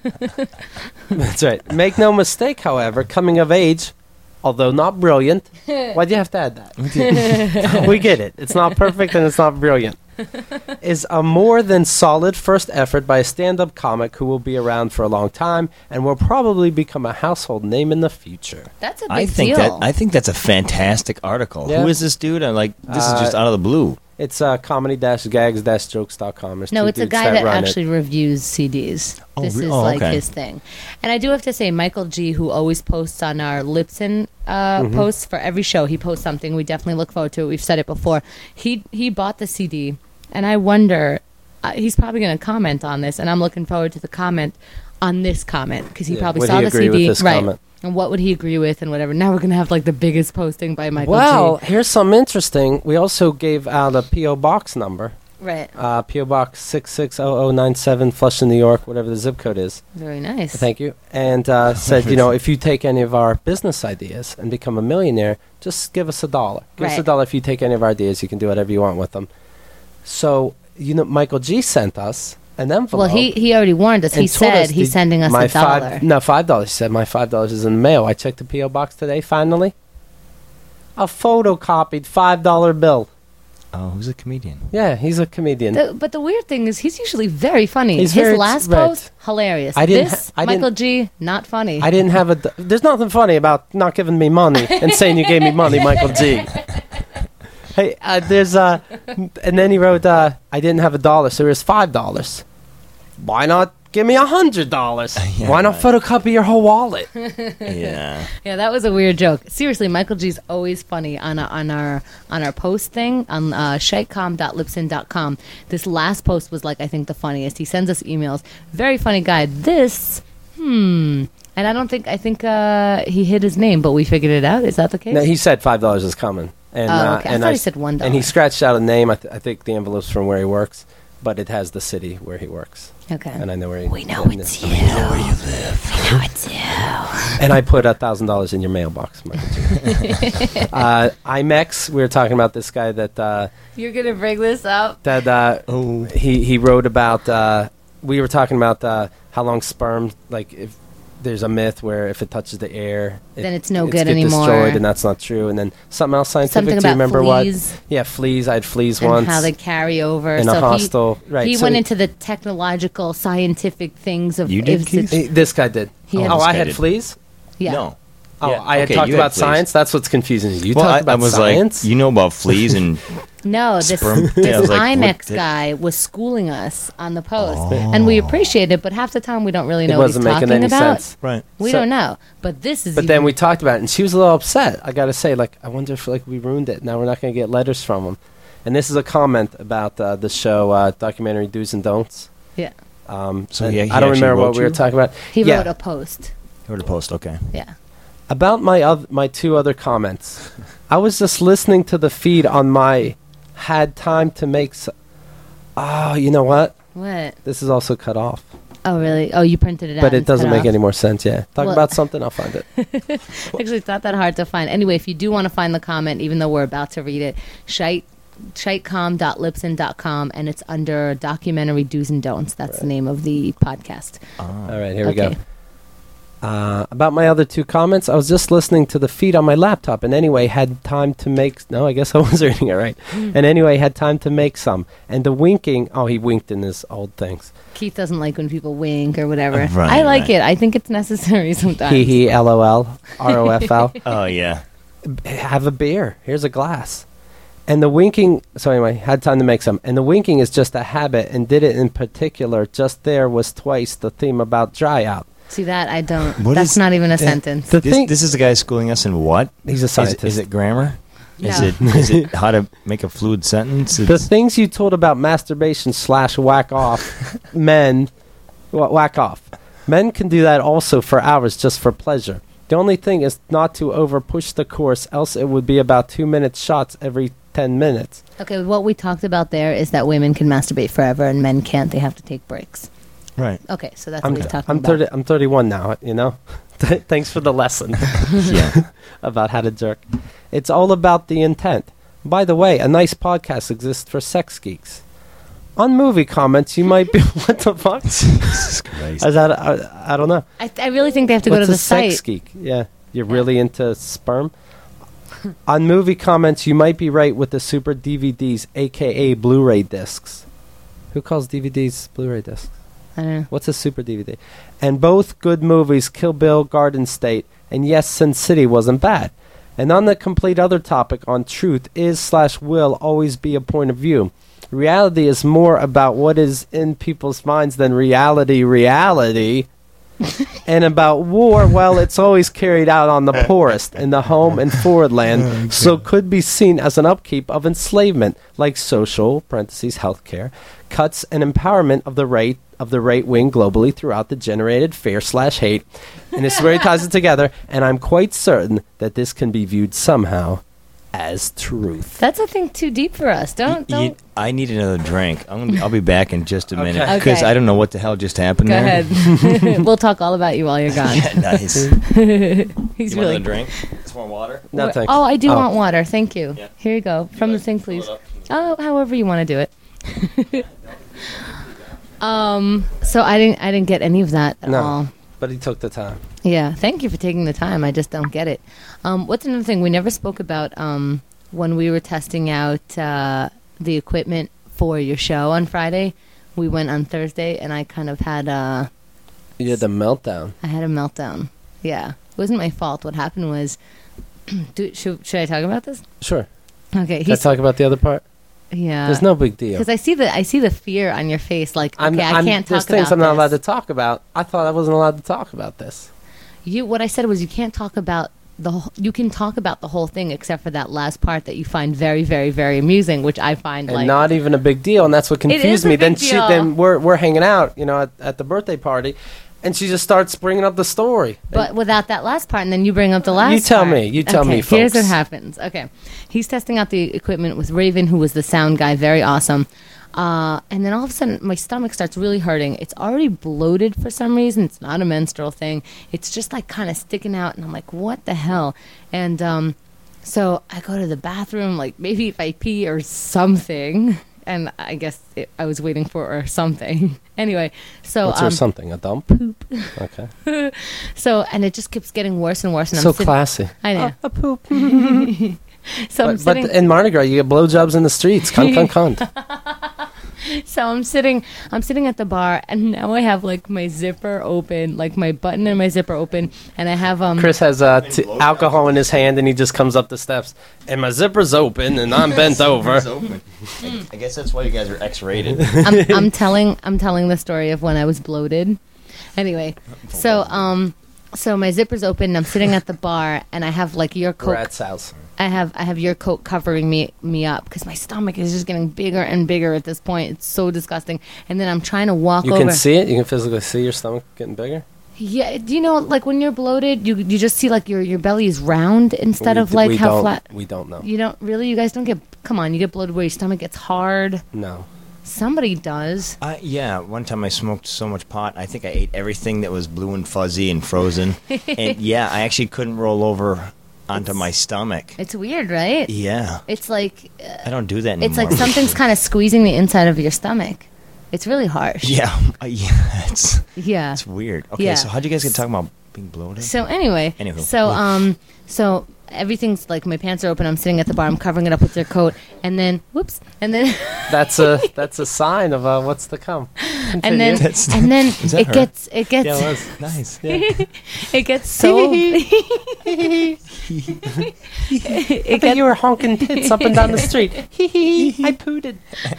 That's right. Make no mistake, however, coming of age, although not brilliant. Why'd you have to add that? We get it. It's not perfect and it's not brilliant. Is a more than solid first effort by a stand-up comic who will be around for a long time and will probably become a household name in the future. That's a big I think deal. that I think that's a fantastic article. Yeah. Who is this dude? I'm like, this is just Uh, out of the blue. It's uh, comedy-gags-jokes dot com. no, it's a guy that actually reviews C Ds. Oh, this re- is oh, like okay. his thing. And I do have to say, Michael G., who always posts on our Lipson uh, Mm-hmm. posts for every show, he posts something. We definitely look forward to it. We've said it before. He he bought the C D, and I wonder, uh, he's probably going to comment on this, and I'm looking forward to the comment on this comment because he Yeah, probably would saw he the agree C with D, this right? comment? And what would he agree with, and whatever. Now we're going to have like the biggest posting by Michael Well, G. here's something interesting. We also gave out a P O Box number. Right. Uh, P O Box six six zero zero nine seven, Flushing, New York, whatever the zip code is. Very nice. Thank you. And uh, said, you know, if you take any of our business ideas and become a millionaire, just give us a dollar. Give us a Right. dollar if you take any of our ideas. You can do whatever you want with them. So, you know, Michael G sent us an envelope. Well, he, he already warned us. and He told said us he's the- sending us my a dollar. Five, no, five dollars. He said my five dollars is in the mail. I checked the P O box today. Finally, a photocopied five dollar bill. Oh, who's a comedian? Yeah, he's a comedian. The, but the weird thing is, he's usually very funny. He's His very- last right. post, hilarious. I didn't this, ha- I didn't- Michael G, not funny. I didn't have a. D- There's nothing funny about not giving me money and saying you gave me money, Michael G. Hey, uh, there's uh, and then he wrote, uh, I didn't have a dollar, so here's five dollars. Why not give me a hundred dollars? Yeah, Why not right. photocopy your whole wallet? Yeah. Yeah, that was a weird joke. Seriously, Michael G's always funny on our, on our on our post thing on uh, shitecom dot lipson dot com. This last post was like I think the funniest. He sends us emails. Very funny guy. This, hmm. And I don't think I think uh, he hid his name, but we figured it out. Is that the case? No, he said five dollars is coming. And, Oh, uh, okay. I and thought he s- said one dollar. And he scratched out a name. I, th- I think the envelope's from where he works, but it has the city where he works. Okay. And I know where he. We know and, it's uh, you. We know where you live. We know it's you. And I put a thousand dollars in your mailbox, Michael G. uh, IMEX. We were talking about this guy that uh, You're gonna bring this up. that uh, Oh. he he wrote about. Uh, we were talking about uh, how long sperm, like if there's a myth where if it touches the air, it, Then it's no it's good get anymore. destroyed, and that's not true. And then something else scientific. Something Do about you remember fleas what? Yeah, fleas. I had fleas and once. how they carry over. in so a hostel. he, right. he so went into the technological, scientific things of You did, if Keith? it's- he- this guy did. He oh, had- I This guy had did. fleas. Yeah. No. Oh, Yeah, I had okay, talked you had about fleas. science. That's what's confusing you. You well, talked I, about I was science. like, you know about fleas and No, this, Sperm- this Yeah, I was like, what IMAX the- guy was schooling us on the post, and we appreciate it. But half the time, we don't really it know what he's wasn't making talking any about. sense. right. We So- don't know. But this is. But even, then we talked about it, and she was a little upset. I got to say, like, I wonder if like we ruined it. Now we're not going to get letters from them. And this is a comment about uh, the show uh, documentary Do's and Don'ts. Yeah, Um, So and yeah, he I don't actually remember what wrote we were you? talking about. he yeah. wrote a post. Heard the post. Okay. Yeah. About my oth- my two other comments. I was just listening to the feed on my had time to make. S- oh, you know what? What? This is also cut off, Oh, really? Oh, you printed it out. but it and doesn't cut make off. any more sense. Yeah, talk Well- about something. I'll find it. Actually, it's not that hard to find. Anyway, if you do want to find the comment, even though we're about to read it, shite shitecom dot libsyn dot com, and it's under documentary do's and don'ts. That's the name of the podcast. Oh. All right, here we Okay. go. Uh, about my other two comments, I was just listening to the feed on my laptop, and anyway had time to make. No, I guess I was reading it right. And anyway had time to make some. And the winking. Oh, he winked in his old things. Keith doesn't like when people wink or whatever. Uh, right, I like right. it. I think it's necessary sometimes. Hee hee, lol, R O F L. Oh yeah. Have a beer. Here's a glass. And the winking, so anyway, had time to make some. And the winking is just a habit, and did it in particular. Just there was twice the theme about dry out. See that? I don't. What that's is- not even a that- sentence. The This, thing, this is the guy schooling us in what? he's a Is, scientist. is it grammar? Is No. it is it how to make a fluid sentence? The It's- things you told about masturbation slash whack off, men, wh- whack off. Men can do that also for hours just for pleasure. The only thing is not to over push the course, else it would be about two minute shots every ten minutes. Okay, what we talked about there is that women can masturbate forever and men can't. They have to take breaks. right. Okay, so that's I'm, what he's talking I'm about. thirty. I'm thirty-one now. You know. Thanks for the lesson Yeah. about how to jerk. It's all about the intent. By the way, a nice podcast exists for sex geeks. On movie comments, you might be. What the fuck? Jesus Christ. Is that? I, I don't know. I, I really think they have to go What's to a the sex site. geek? Yeah, you're really into sperm. On movie comments, you might be right with the super D V Ds, aka Blu-ray discs. Who calls D V Ds Blu-ray discs? I don't know. What's a super D V D? And both good movies, Kill Bill, Garden State, and yes, Sin City wasn't bad. And on the complete other topic on truth is slash will always be a point of view. Reality is more about what is in people's minds than reality reality. And about war, well, it's always carried out on the poorest in the home and forward land, so could be seen as an upkeep of enslavement, like social (parentheses healthcare) cuts and empowerment of the right of the right wing globally throughout the generated fear slash hate. And this is where he ties it together. And I'm quite certain that this can be viewed somehow as truth. That's a thing too deep for us. Don't You- don't. I need another drink. I'm gonna, I'll be back in just a Okay. minute because Okay. I don't know what the hell just happened Go there. ahead. We'll talk all about you while you're gone. Yeah, nice. He's you want really. another drink? Some more water? No, Wha- thanks. Oh, I do Oh. want water. Thank you. Yeah. Here you go. From the thing, please. Oh, however you want to do it. um. So I didn't. I didn't get any of that at No. all. But he took the time. Yeah. Thank you for taking the time. I just don't get it. Um. What's another thing we never spoke about? Um. When we were testing out uh, the equipment for your show on Friday, we went on Thursday, and I kind of had a. You had the meltdown. I had a meltdown. Yeah. It wasn't my fault. What happened was. do, should, should I talk about this? Sure. Okay. Can I He's, talk about the other part? yeah. There's no big deal. Because I see the I see the fear on your face. Like, okay, I'm, I I'm, can't there's talk things about I'm not this. allowed to talk about. I thought I wasn't allowed to talk about this. You what I said was you can't talk about the whole, you can talk about the whole thing except for that last part that you find very very very amusing, which I find And like not even a big deal, and that's what It is confused a me. big Then she, deal. then we're we're hanging out, you know, at, at the birthday party, and she just starts bringing up the story. but without that last part, and then you bring up the last. You tell part. me. You tell okay, me, Here's what folks. happens. Okay, he's testing out the equipment with Raven, who was the sound guy, very awesome. Uh, and then all of a sudden, my stomach starts really hurting. It's already bloated for some reason. It's not a menstrual thing. It's just like kind of sticking out, and I'm like, what the hell? And um, so I go to the bathroom, like maybe if I pee or something. And I guess it, I was waiting for or something. Anyway, so What's um, there something? A dump? Poop. Okay. so and it just keeps getting worse and worse. And So I'm sitting, classy. I know. A poop. So I'm But, but sitting. in Mardi Gras, you get blowjobs in the streets. Cunt, cunt, cunt. So I'm sitting, I'm sitting at the bar, and now I have like my zipper open, like my button and my zipper open, and I have um. Chris has uh, t- alcohol in his hand, and he just comes up the steps, and my zipper's open, and I'm bent over. Open. I guess that's why you guys are X-rated. I'm, I'm telling, I'm telling the story of when I was bloated. Anyway, so um, so my zipper's open, and I'm sitting at the bar, and I have like your Coke. Rat's house. I have I have your coat covering me me up because my stomach is just getting bigger and bigger at this point. It's so disgusting. And then I'm trying to walk You over. can see it. You can physically see your stomach getting bigger. Yeah, do you know like when you're bloated, you you just see like your your belly is round instead We of d- like we how don't, flat. We don't know. You don't really. You guys don't get. Come on, you get bloated where your stomach gets hard. No. Somebody does. Uh, yeah, one time I smoked so much pot, I think I ate everything that was blue and fuzzy and frozen. And yeah, I actually couldn't roll over onto my stomach. It's weird, right? Yeah, It's like uh, I don't do that anymore. it's like something's kind of squeezing the inside of your stomach. It's really harsh. Yeah, uh, yeah, it's Yeah. it's weird. Okay, Yeah. so how'd you guys get talking about being bloated? So anyway, Anywho. so um, so everything's like my pants are open. I'm sitting at the bar. I'm covering it up with their coat, and then whoops, and then That's a that's a sign of uh, what's to come. and then That's- and then Is that it her? gets it gets Yeah, it was. Nice. it gets so it I thought gets you were honking tits up and down the street. Hee hee. I pooted.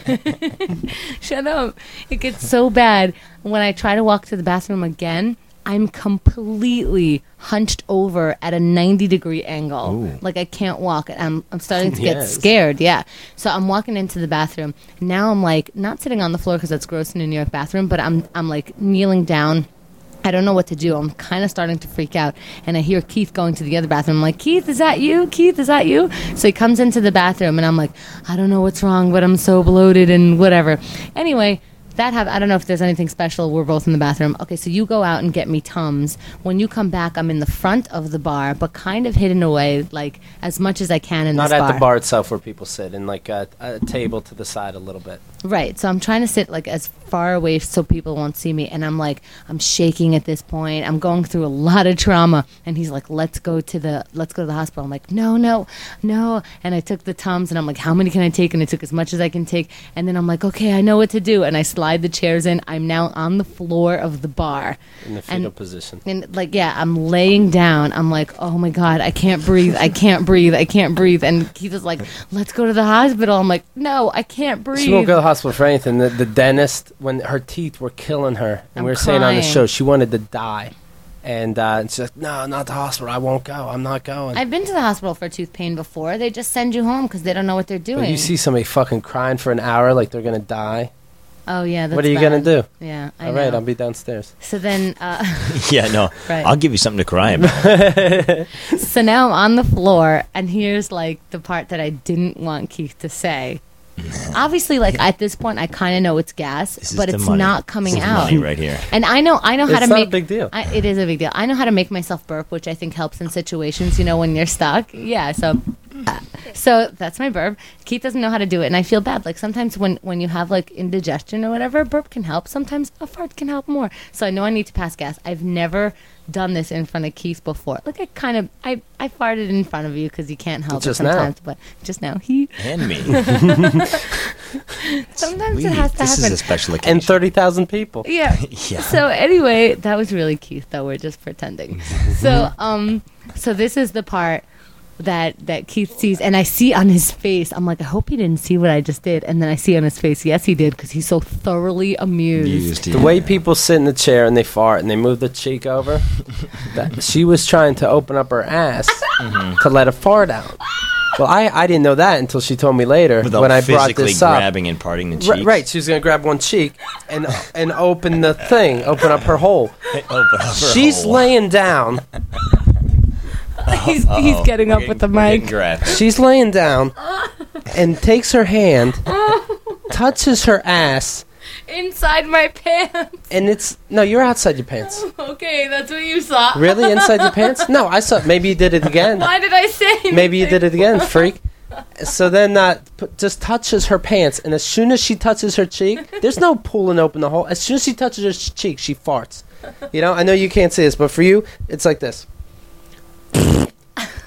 shut up. It gets so bad when I try to walk to the bathroom again. I'm completely hunched over at a ninety degree angle. Ooh. Like I can't walk. I'm I'm starting to get Yes. scared. Yeah. So I'm walking into the bathroom. Now I'm like not sitting on the floor because that's gross in a New York bathroom, but I'm I'm like kneeling down. I don't know what to do. I'm kind of starting to freak out. And I hear Keith going to the other bathroom. I'm like, Keith, is that you? Keith, is that you? So he comes into the bathroom, and I'm like, I don't know what's wrong, but I'm so bloated and whatever. Anyway, that have I don't know if there's anything special. We're both in the bathroom. Okay, so you go out and get me Tums. When you come back, I'm in the front of the bar, but kind of hidden away, like as much as I can in Not this at bar. the bar itself where people sit, and like a, a table to the side a little bit. Right. So I'm trying to sit like as far away so people won't see me. And I'm like, I'm shaking at this point. I'm going through a lot of trauma. And he's like, let's go to the, let's go to the hospital. I'm like, no, no, no. And I took the Tums, and I'm like, how many can I take? And I took as much as I can take. And then I'm like, okay, I know what to do. And I slide the chairs in. I'm now on the floor of the bar. In the fetal And- position. And like, yeah, I'm laying down. I'm like, oh my God, I can't breathe. I can't breathe. I can't breathe. And Keith is like, let's go to the hospital. I'm like, no, I can't breathe. She won't go to the hospital for anything. The, the dentist, when her teeth were killing her, and I'm we were saying on the crying. show, she wanted to die. And, uh, and she's like, no, not the hospital. I won't go. I'm not going. I've been to the hospital for tooth pain before. They just send you home because they don't know what they're But doing. you see somebody fucking crying for an hour like they're going to die. oh yeah, that's What are you bad. going to do? Yeah, I All know. right, I'll be downstairs. So then, uh, Yeah, no, Right. I'll give you something to cry about. so now I'm on the floor, and here's like the part that I didn't want Keith to say. Obviously, like at this point, I kind of know it's gas, This is but the it's money. not coming This is out. money right here. And I know, I know how It's to not a make big deal. I, it is a big deal. I know how to make myself burp, which I think helps in situations, you know, when you're stuck. Yeah, so uh, so that's my burp. Keith doesn't know how to do it, and I feel bad. Like sometimes when when you have like indigestion or whatever, burp can help. Sometimes a fart can help more. So I know I need to pass gas. I've never done this in front of Keith before. Like I kind of I I farted in front of you because you can't help Just it now. sometimes. But just now, he And me. sometimes Sweet. it has to This happen. is a special occasion. And thirty thousand people. Yeah. Yeah. So anyway, that was really Keith, though. We're just pretending. so um, so this is the part that that Keith sees, and I see on his face. I'm like, I hope he didn't see what I just did. And then I see on his face, yes, he did, because he's so thoroughly amused. Used to The you. way people sit in the chair and they fart and they move the cheek over, that she was trying to open up her ass Mm-hmm. to let a fart out. Well, I, I didn't know that until she told me later Without when I brought physically this up. grabbing and parting the cheeks. Right, right, she was going to grab one cheek and and open the thing, open up her hole. Open up her She's hole. laying down. he's, he's getting up with the We're getting mic. graphic. She's laying down and takes her hand, touches her ass, Inside my pants. and it's no, you're outside your pants. Okay, that's what you saw. Really, inside your pants? No, I saw. Maybe you did it again. Why did I say Maybe you did it again, freak. So then, uh, p- just touches her pants, and as soon as she touches her cheek, there's no pulling open the hole. As soon as she touches her ch- cheek, she farts. You know, I know you can't see this, but for you, it's like this.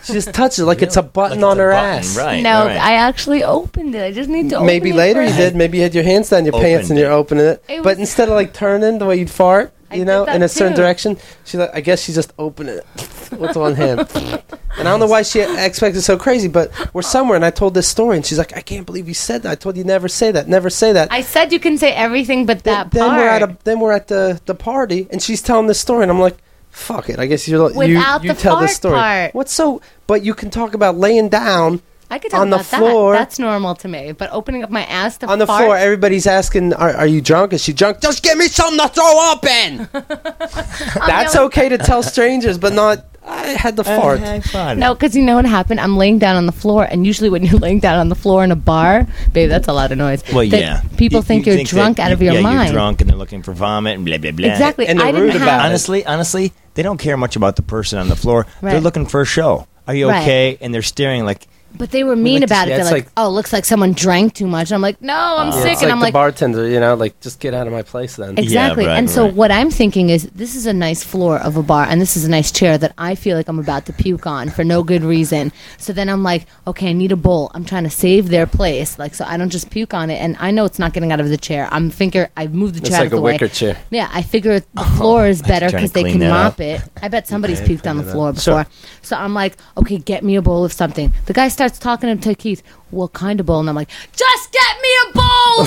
She just touches it like You it's a know, button like on it's a her button, ass. Right. No, right. I actually opened it. I just need to open Maybe it later you first. did. Maybe you had your hands down your pants Opened and you're it. opening it. It But was- instead of like turning the way you'd fart, I you did know, that in a certain too. direction, she like I guess she's just opening it with one hand. And I don't know why she expected so crazy, but we're somewhere and I told this story and she's like, I can't believe you said that. I told you never say that, never say that. I said you can say everything but that then part. we're at a then we're at the, the party and she's telling this story and I'm like, fuck it. I guess you're you Without you the tell the fart story. part. What's so? But you can talk about laying down I could talk on the about floor- that. That's normal to me. But opening up my ass to on the fart, floor. Everybody's asking, are, "Are you drunk? Is she drunk? Just give me something to throw up in." That's yelling- okay to tell strangers, but not. I had the fart. I had fun. No, because you know what happened? I'm laying down on the floor, and usually when you're laying down on the floor in a bar, babe, that's a lot of noise. Well, that yeah. People You- think you you're think drunk that out of you- your yeah, mind. You're drunk and they're looking for vomit and blah blah blah. Exactly. And they're I didn't rude have. about it. Honestly, honestly, they don't care much about the person on the floor. They're Right. looking for a show. Are you Right. okay? And they're staring like, But they were mean like to about see- it. yeah, They're it's like, like- "Oh, looks like someone drank too much." I'm like, "No, I'm Yeah, sick," it's and like I'm the like, bartender, you know, like just get out of my place then. Exactly. right, and so right. what I'm thinking is this is a nice floor of a bar and this is a nice chair that I feel like I'm about to puke on for no good reason. So then I'm like, okay, I need a bowl. I'm trying to save their place. Like, so I don't just puke on it. And I know it's not getting out of the chair. I'm thinking I've moved the It's chair out like of a the way. wicker chair. Yeah, I figure the floor is better trying to because they clean can that mop up. it. I bet somebody's Okay, puked on the clean it floor up. before. Sure. So I'm like, okay, get me a bowl of something. The guy starts talking to Keith. What kind of bowl? And I'm like, just get me a bowl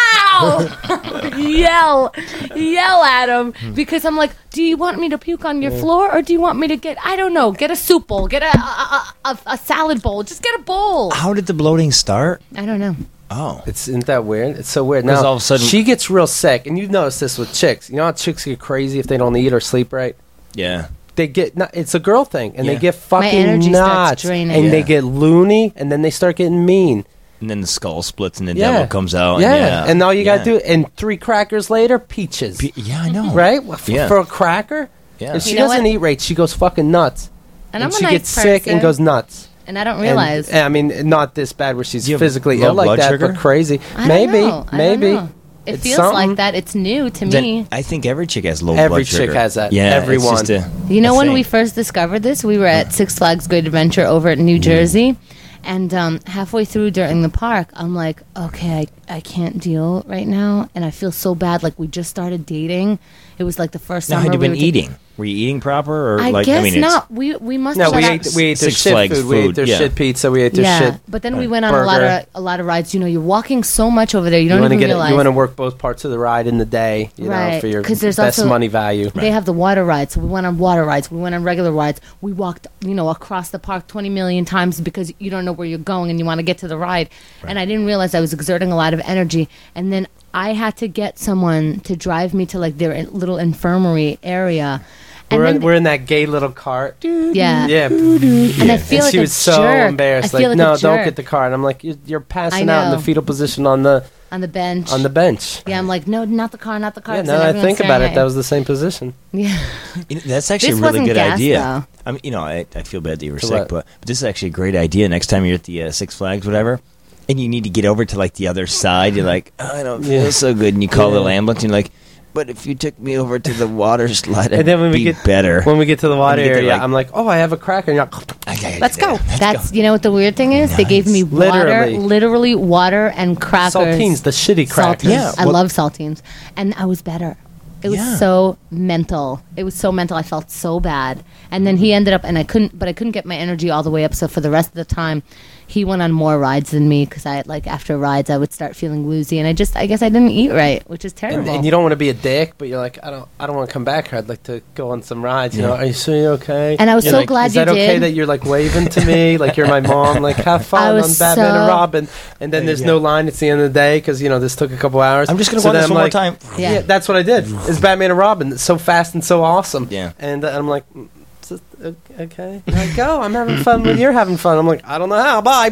now! yell, yell at him because I'm like, do you want me to puke on your floor or do you want me to get? I don't know. Get a soup bowl. Get a a, a, a salad bowl. Just get a bowl. how did the bloating start? I don't know. Oh, It's isn't that weird? It's so weird. 'Cause Now all of a sudden- she gets real sick, and you've noticed this with chicks. You know how chicks get crazy if they don't eat or sleep right? yeah. They get not, it's a girl thing, and Yeah. they get My fucking energy starts nuts, draining. and they Yeah. get loony, and then they start getting mean. And then the skull splits and the Yeah. devil comes out. yeah. and, yeah. and all you yeah. gotta do, and three crackers later, peaches, Pe- yeah, I know. right? Well, f- Yeah. For a cracker, Yeah. if she You know doesn't what? eat right, she goes fucking nuts, And, I'm a she nice gets sick and person, goes nuts. and I don't And- realize. and, I mean, not this bad where she's Do you have physically low ill like blood that, sugar? but crazy. I don't maybe, know. I don't maybe. know. It It's feels something. like that. It's new to Then me. I think every chick has low Every blood sugar. chick has that. Yeah, Everyone. It's just a, You know, a when thing. we first discovered this, we were at Six Flags Great Adventure over in New Jersey. And um, halfway through during the park, I'm like, okay, I, I can't deal right now. And I feel so bad. Like, we just started dating. It was like the first Now, summer. had you we been were ta- eating? Were you eating proper, or I like? guess I mean, it's- not. We we must No, have we shut ate up- we ate their Six shit Flags food. We ate food, their yeah. shit pizza. We ate their yeah, shit. but then we Right. went on a lot Burger. of a lot of rides. You know, you're walking so much over there, you You don't want to even get it, realize. you want to work both parts of the ride in the day, you know, Right, for your 'cause there's best also- money value. They have the water rides, so we went on water rides. We went on regular rides. We walked, you know, across the park twenty million times because you don't know where you're going and you want to get to the ride. And I didn't realize I was exerting a lot of energy. And then I had to get someone to drive me to like their little infirmary area. And We're in, then, we're in that gay little cart. yeah. Yeah. And I feel and like she a was so jerk. embarrassed. I Like, feel like no, a don't jerk get the car. And I'm like, you're, you're passing I out in the know. fetal position on the on the bench. on the bench. yeah, I'm like, no, not the car, not the car. Yeah, 'cause now then that I everyone's think staring about at it, that you. was the same position. Yeah. You know, that's actually This a really wasn't good gas, idea. though. I mean, you know, I, I feel bad that you were To sick, what? but, but this is actually a great idea. Next time you're at the uh, Six Flags, whatever, and you need to get over to like the other side, you're like, oh, I don't feel Yeah. so good, and you call Yeah. the ambulance, and you're like, but if you took me over to the water slide, And then when we be get better. when we get to the water When we get there, area, like- I'm like, oh, I have a cracker. And you're like, Okay, let's go. That's you know what the weird thing is? They gave me Nice. water, Literally. literally water and crackers. Saltines, the shitty crackers. Saltines. Yeah, I well- love saltines, and I was better. It was Yeah. so mental. It was so mental. I felt so bad, and then he ended up, and I couldn't, but I couldn't get my energy all the way up. So for the rest of the time, he went on more rides than me because I like after rides I would start feeling woozy, and I just I guess I didn't eat right, which is terrible. And, and you don't want to be a dick, but you're like, I don't, I don't want to come back here. I'd like to go on some rides. You Yeah. know, are you sure you're okay? And I was You're so like, glad is you that okay did. that you're like waving to me, like you're my mom? Like have I fun on was Batman and so- Robin. And then there's no line. It's the end of the day because you know this took a couple hours. I'm just going to So go on then this I'm one like, more time. Yeah. Yeah. that's what I did. It's Batman and Robin. It's so fast and so awesome. Yeah. And uh, I'm like, mm, is this o- okay. And I go. I'm having fun when you're having fun. I'm like, I don't know how. Bye.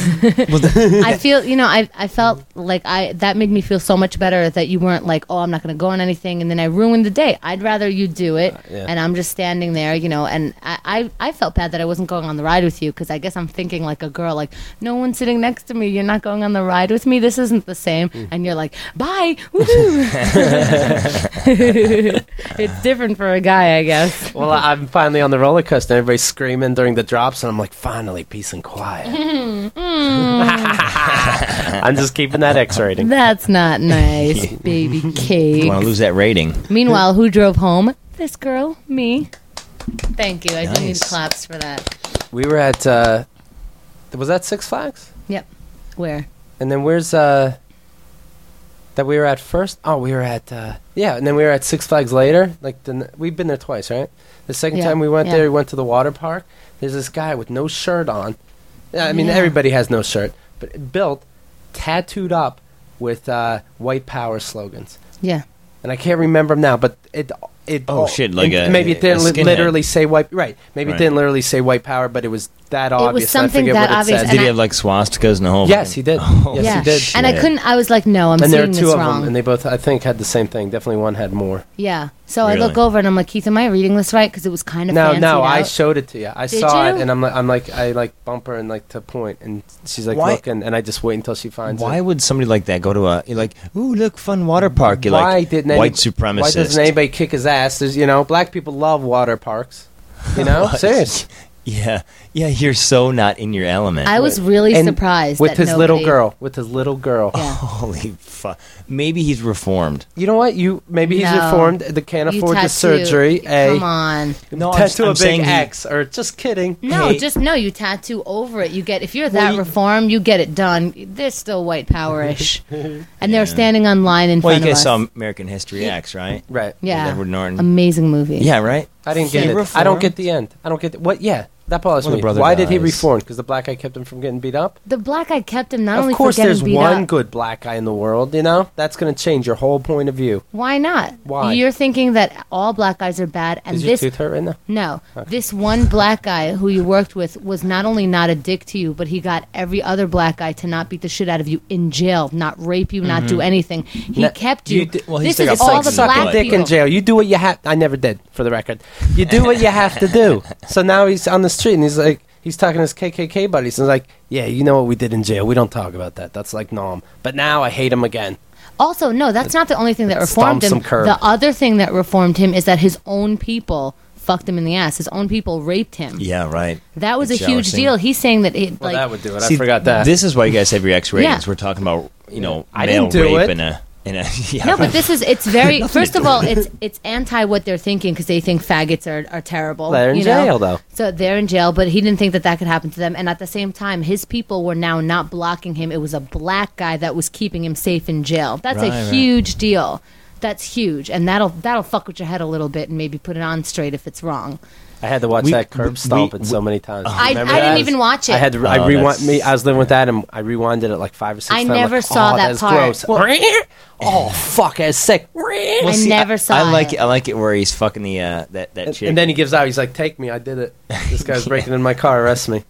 I feel, you know, I I felt like I that made me feel so much better that you weren't like, oh, I'm not going to go on anything, and then I ruined the day. I'd rather you do it, yeah. and I'm just standing there, you know. And I I, I felt bad that I wasn't going on the ride with you because I guess I'm thinking like a girl, like no one's sitting next to me. You're not going on the ride with me. This isn't the same. And you're like, bye, woohoo. It's different for a guy, I guess. Well, I'm finally on the roller coaster. Everybody's screaming during the drops, and I'm like, finally, peace and quiet. I'm just keeping that X rating. That's not nice, baby You cake. want to lose that rating? Meanwhile, who drove home? This girl, me. Thank you. I do need Nice. claps for that. We were at, uh, was that Six Flags? Yep. Where? And then where's, uh, that we were at first? Oh, we were at, uh, yeah, and then we were at Six Flags later. Like, the, we've been there twice, right? The second Yeah, time we went yeah. there, we went to the water park. There's this guy with no shirt on. Yeah, I mean, Yeah. everybody has no shirt, but built, tattooed up with uh, white power slogans. Yeah. And I can't remember them now, but it it Oh, shit, like it- a- maybe it a didn't li- skinhead. literally say white right. Maybe Right. it didn't literally say white power, but it was that obvious. and I something forget that what it obvious, said. and Did he I- have like swastikas and the whole? Yes, he did. Oh, Yes, yeah. he did. And I Shit. couldn't, I was like, no, I'm And there seeing were this two of wrong. them, and they both, I think, had the same thing. Definitely one had more. Yeah. So I Really? look over and I'm like, Keith, am I reading this right? Because it was kind of No, fancied no, I out. showed it to you. I Did saw you? it, and I'm like, I'm like, I like bump her and like to point, and she's like Why- looking, and I just wait until she finds Why it. would somebody like that go to a you're like, ooh, look, fun water park? You're Why like, didn't white any- supremacist? Why doesn't anybody kick his ass? There's, you know, black people love water parks. You know, serious. Yeah, yeah, you're so not in your element. I was really And surprised with that his little nobody- girl. With his little girl. Yeah. Holy fuck! Maybe he's reformed. You know what? You maybe he's No. reformed. They can't You afford the tattoo- surgery. A Come on. No, I'm, tattoo I'm a big saying he- X. Or just kidding. No, Hey. just no. You tattoo over it. You get if you're Well, that you- reformed, you get it done. They're still white powerish, and they're standing on line in Well, you front of guys us. saw American History X, right? Right. yeah, Edward Norton. amazing movie. Yeah, right. I didn't He get it. I reformed? don't get the end. I don't get the, what. Yeah, that bothers Well, the me. brother Why did he dies. reform? Because the black guy kept him from getting beat up. The black guy kept him not Of only course, for getting there's beat one up. good black guy in the world. You know, that's going to change your whole point of view. Why not? Why? You're thinking that all black guys are bad, and Is your this tooth hurt right now? no, this one black guy who you worked with was not only not a dick to you, but he got every other black guy to not beat the shit out of you in jail, not rape you, not do anything. He No, kept you. you di- well, he this still is got all fucked the in Suck the black a dick people. in jail. You do what you have. I never did, for the record. You do what you have to do. So now he's on the street and he's like, he's talking to his K K K buddies and he's like, yeah, you know what we did in jail. We don't talk about that. That's like nom. But now I hate him again. Also, no, that's not the only thing that Let's reformed stomp him. some curb. The other thing that reformed him is that his own people fucked him in the ass. His own people raped him. Yeah, right. That was a The huge shower deal. scene. He's saying that it Well, like that would do it. See, I forgot that. This is why you guys have your X ratings. Yeah. We're talking about, you know, I male didn't do rape it. in a in a. Yeah, no, but right. this is it's very first of all it's it's anti what they're thinking because they think faggots are, are terrible. They're in you know? jail, though. So they're in jail, but he didn't think that that could happen to them. And at the same time, his people were now not blocking him. It was a black guy that was keeping him safe in jail. That's Right, a right. huge deal. That's huge, and that'll that'll fuck with your head a little bit and maybe put it on straight if it's wrong. I had to watch We- that curb we- stomping we- so many times. I, I Remember didn't that? even watch it. I had to. I Oh, rewind. that's- Me, I was living with that, and I rewinded it like five or six I times. never like, saw oh, that that's part. gross. oh fuck, that's sick. Well, I see, never saw I like it. it. I like it where he's fucking the uh, that that And, chick. and then he gives out. He's like, "Take me, I did it. This guy's breaking in my car. Arrest me."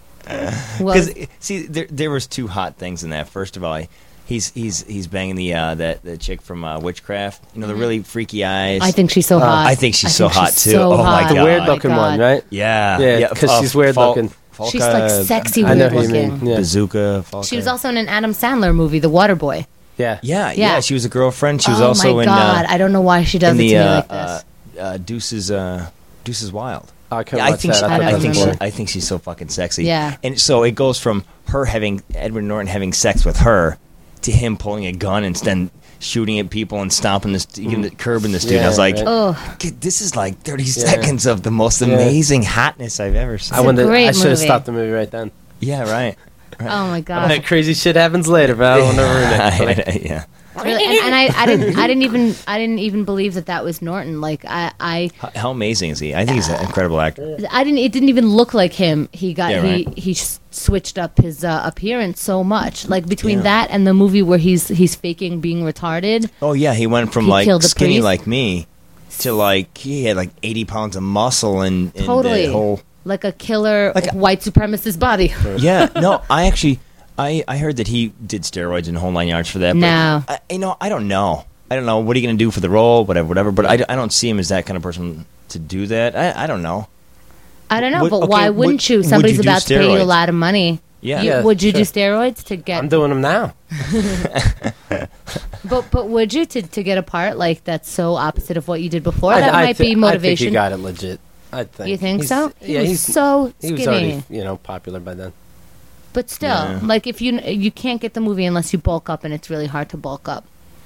Well, Because see, there there was two hot things in that. First of all, I, he's he's he's banging the uh, that the chick from uh, Witchcraft. You know, the really freaky eyes. I think she's so Uh, hot. I think she's so hot, too. so Oh, my hot. God. The weird Oh, looking my one, God. right? Yeah, Yeah, yeah, 'cause uh, she's weird Fal- looking. Falca, She's like sexy I know weird who you looking. mean. Yeah. Bazooka. Falca. She was also in an Adam Sandler movie, The Waterboy. Yeah. Yeah, yeah, Yeah. She was a girlfriend. She was oh also my in god! uh, I don't know why she does in it to the me uh, like this. uh, uh, Deuces uh, Deuces Wild. Oh, I can't Yeah, I watch think that. she, I I thought don't I, that think was she, remember. boring. I think she's so fucking sexy. Yeah. And so it goes from her having Edward Norton having sex with her to him pulling a gun and then shooting at people and stomping the, st- the curb in the student. Yeah, I was like, right. Oh, "Kid, this is like thirty seconds of the most amazing hotness I've ever seen. I wonder. great I should have movie. stopped the movie right then. Yeah, right. oh my god! That crazy shit happens later, but I don't want to ruin it. But I- yeah. Really, and, and I, I didn't, I didn't even, I didn't even believe that that was Norton. Like I, I, H- How amazing is he? I think he's an incredible actor. I didn't. It didn't even look like him. He got, Yeah, he, right. he s- switched up his uh, appearance so much. Like between Yeah. that and the movie where he's he's faking being retarded. Oh yeah, he went from He like killed the skinny priest. like me to like he had like eighty pounds of muscle and, and Totally. the whole. Like a killer Like a- white supremacist body. Yeah, no, I actually, I, I heard that he did steroids and the whole nine yards for that. But No. I, you know, I don't know. I don't know what are you going to do for the role, whatever, whatever. But I, I don't see him as that kind of person to do that. I, I don't know. I don't know, Would- but okay, why would- wouldn't you? would Somebody's you do about to pay you a steroids? lot of money. Yeah. You- Yeah, would you do sure. steroids to get? I'm doing them now. But but would you to to get a part like that's so opposite of what you did before? I- that I might thi- be I think motivation. he got it legit. I think. You think He's- so? He Yeah, was he's so he was skinny. already, you know, popular by then. But still, Yeah. like if you you can't get the movie unless you bulk up, and it's really hard to bulk up.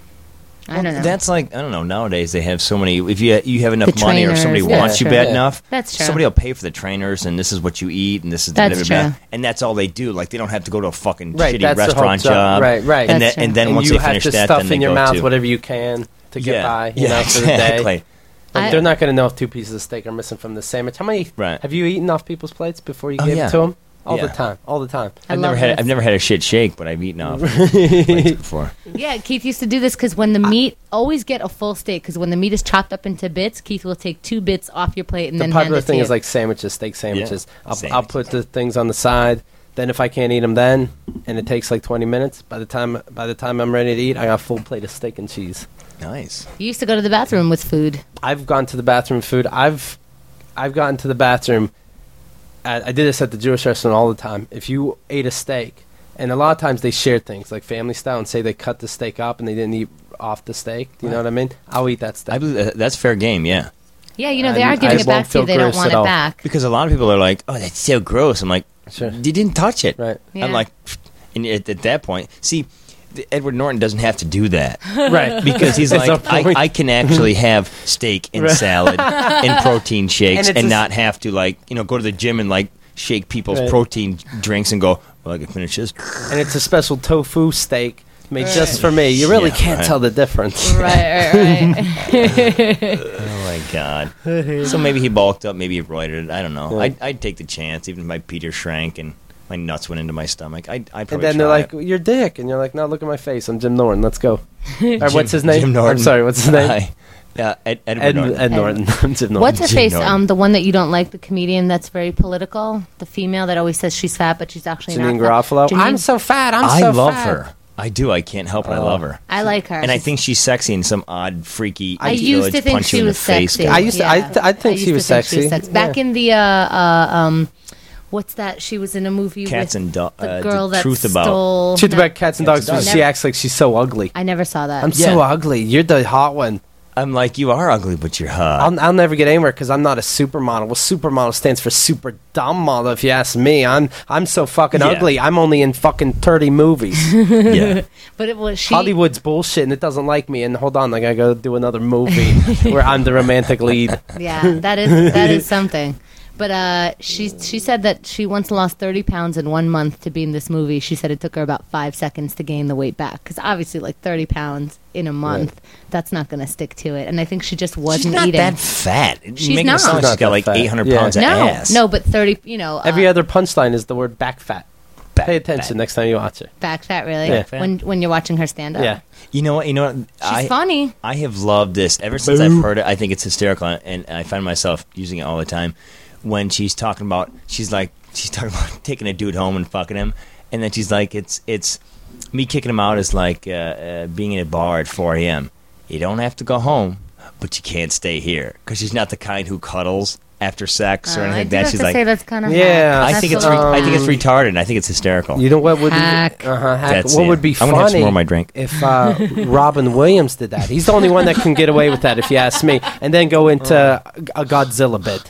I don't know. That's like I don't know. Nowadays they have so many. If you you have enough The money or somebody trainers, yeah, wants you true. bad Yeah. enough, That's true. somebody will pay for the trainers, and this is what you eat, and this is That's blah, blah, blah, true. and that's all they do. Like they don't have to go to a fucking Right, shitty that's the whole restaurant job. job, Right, right. And, That's then, and true. then And once you they have finish to that, stuff then they in your go mouth to, whatever you can to get yeah, by, you yeah, know, for the day. exactly. Like, I- they're not going to know if two pieces of steak are missing from the sandwich. How many? Right. Have you eaten off people's plates before you Oh, give yeah. it to them? All Yeah. the time. All the time. I I've love never had this. I've never had a shit shake, but I've eaten off plates before. Yeah, Keith used to do this because when the meat, always get a full steak because when the meat is chopped up into bits, Keith will take two bits off your plate and The then hand popular it to thing you. is like sandwiches, steak sandwiches. I'll, I'll Sandwiches, put the things on the side. Then if I can't eat them then, and it takes like twenty minutes, by the time by the time I'm ready to eat, I got a full plate of steak and cheese. Nice. You used to go to the bathroom with food. I've gone to the bathroom food. I've I've gotten to the bathroom. At, I did this at the Jewish restaurant all the time. If you ate a steak, and a lot of times they share things like family style and say they cut the steak up and they didn't eat off the steak. Do you know what I mean? I'll eat that steak. I believe that- that's fair game. Yeah, Yeah, you know, they And are giving I it back won't to you. feel They don't gross want at it all. back. because a lot of people are like, "Oh, that's so gross." I'm like, Sure. "You didn't touch it." Right. Yeah. I'm like, and at, at that point, see, the- Edward Norton doesn't have to do that. Right. Because he's There's like, no point. I, I can actually have steak and Right. salad and protein shakes And and, it's a- not have to like you know go to the gym and like shake people's Right. protein drinks and go, well, I can finish this. And it's a special tofu steak made just for me. You really Yeah, can't right. tell the difference. Right, right, right. Oh my god! So maybe he bulked up, maybe he roided it. I don't know. Yeah. I'd, I'd take the chance, even if my Peter shrank and my nuts went into my stomach. I'd, I'd And probably then they're try like, it. "You're Dick," and you're like, "No, look at my face. I'm Jim Norton. Let's go." Or what's Jim- his name? Jim Norton. I'm sorry. What's his name? Hi. Yeah, Ed, Edward Ed, Norton. Ed Norton. I'm Jim Norton. What's her Jim face? Norton. Um, the one that you don't like, the comedian that's very political, the female that always says she's fat, but she's actually Janine not. fat. Garofalo? Janine- I'm so fat. I'm I so love fat. her. I do. I can't help it. I Oh. love her. I like her. And I She's- think she's sexy in some odd, freaky. I East used Village to think punch she you in was the face sexy. guy. I used to- I th- I think used she to was think she sexy. sexy. Back Yeah. in the uh, uh, um, what's that? She was in a movie Cats with and Do- the uh, girl the that Truth About- stole. Truth No, about cats and dogs. Cats and was dogs. She acts like she's so ugly. I never saw that. I'm Yeah. so ugly. You're the hot one. I'm like, you are ugly, but you're hot. I'll, I'll never get anywhere because I'm not a supermodel. Well, supermodel stands for super dumb model. If you ask me, I'm I'm so fucking Yeah. ugly. I'm only in fucking thirty movies. yeah. but it was she. Hollywood's bullshit, and it doesn't like me. And hold on, I gotta go do another movie where I'm the romantic lead. Yeah, that is that is something. But uh, she she said that she once lost thirty pounds in one month to be in this movie. She said it took her about five seconds to gain the weight back because obviously, like thirty pounds in a month, that's not going to stick to it. And I think she just She's wasn't not eating. that fat. You're She's making it not. sound like She's she's got not like that fat. eight hundred Yeah. pounds no, of ass. no, but thirty. You know, Every uh, other punchline is the word back fat. Back Pay attention fat. next time you watch it. back fat. Really, Yeah. when when you're watching her stand up. Yeah. You know what? You know what? she's I, funny. I have loved this ever since I've heard it. I think it's hysterical, and I find myself using it all the time. When she's talking about, she's like, she's talking about taking a dude home and fucking him, and then she's like, it's it's me kicking him out is like uh, uh, being in a bar at four a.m. You don't have to go home, but you can't stay here because she's not the kind who cuddles after sex or Uh, anything I like do that. have She's to like, say that's kind of. Yeah. I think it's re- I think it's Um, retarded. And I think it's hysterical. You know what would Hack. be uh-huh, hack. That's What it. would be I'm gonna have some funny more of my drink. if uh, Robin Williams did that? He's the only one that can get away with that, if you ask me. And then go into a Godzilla bit,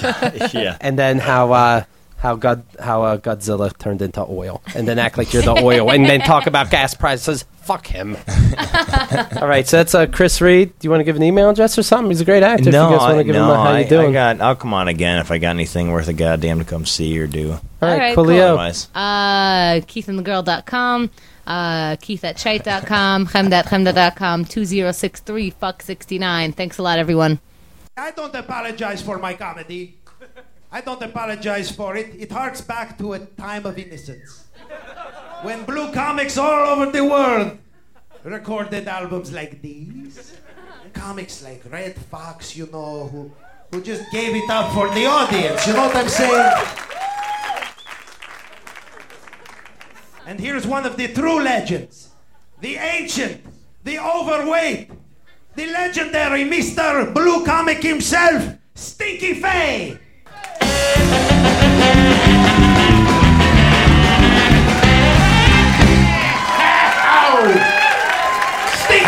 yeah. and then how uh, how God how uh, Godzilla turned into oil, and then act like you're the oil, and then talk about gas prices. Fuck him. All right, so that's uh, Chris Reed. Do you want to give an email address or something? He's a great actor. No, if you guys want I, to give no, him a how I, you doing? I got. I'll come on again if I got anything worth a goddamn to come see or do. All right, All right, coolio. cool. Otherwise, Uh, keith and the girl dot com, uh, keith at chait dot com, chemda at chemda dot com, two zero six three fuck sixty-nine. Thanks a lot, everyone. I don't apologize for my comedy. I don't apologize for it. It harks back to a time of innocence. When blue comics all over the world recorded albums like these. Comics like Red Fox, you know, who, who just gave it up for the audience. You know what I'm saying? And here's one of the true legends. The ancient, the overweight, the legendary Mister Blue Comic himself, Stinky Faye. Ow!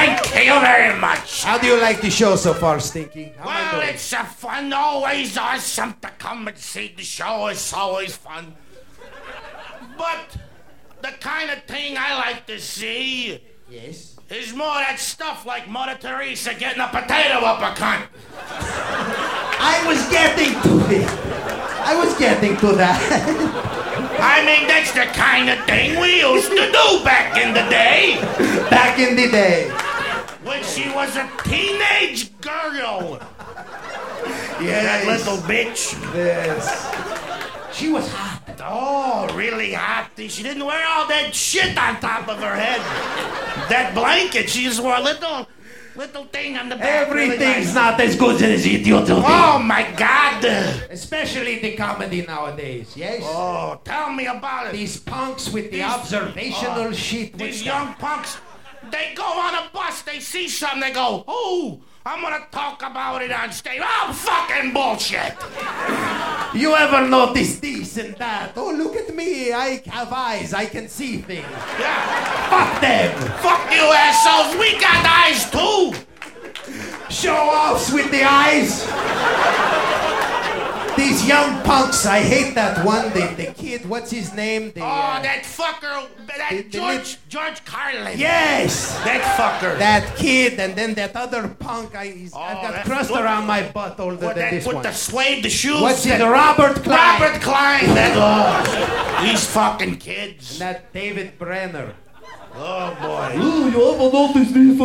Thank you very much. How do you like the show so far, Stinky? How am I Well, doing? it's a fun, always awesome to come and see the show. It's always fun. But the kind of thing I like to see Yes? is more that stuff like Mother Teresa getting a potato up a cunt. I was getting to it. I was getting to that. I mean, that's the kind of thing we used to do back in the day. Back in the day. When she was a teenage girl. Yes. That little bitch. Yes. She was hot. Oh, really hot. She didn't wear all that shit on top of her head. That blanket. She just wore a little, little thing on the back. Everything's really nice. not as good as it used to be. Oh, my God. Especially the comedy nowadays, yes? Oh, tell me about it. These punks with the These- observational shit. These with young punks, they go on a bus, they see something, they go, oh, I'm gonna talk about it on stage. Oh, fucking bullshit. You ever notice this and that? Oh, look at me. I have eyes. I can see things. Yeah. Fuck them. Fuck you assholes, we got eyes too. Show-offs with the eyes. These young punks. I hate that one. The, the kid, what's his name? The, Oh, uh, that fucker, that the- the George, lit- George Carlin. Yes. That fucker. That kid and then that other punk. I, he's, Oh, I've got that's crust good. around my butt older With, than that, this with one. the suede, the shoes. What's that, it? Robert Klein. Robert Klein. That, oh, these fucking kids. That David Brenner. Oh, boy. Ooh, you ever notice this?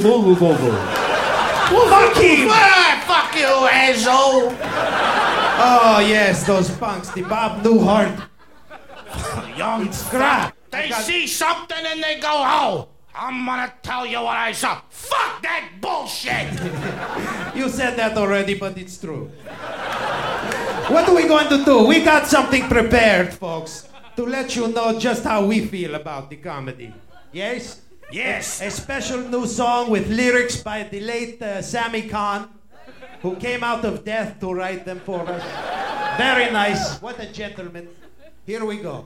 Fuck him! Ah, fuck you, asshole. Oh yes, those punks, the Bob Newhart. Young crap. They I got- see something and they go, oh, I'm gonna tell you what I saw. Fuck that bullshit. You said that already, but it's true. What are we going to do? We got something prepared, folks, to let you know just how we feel about the comedy. Yes? Yes. A special new song with lyrics by the late uh, Sammy Kahn, who came out of death to write them for us. Very nice. What a gentleman. Here we go.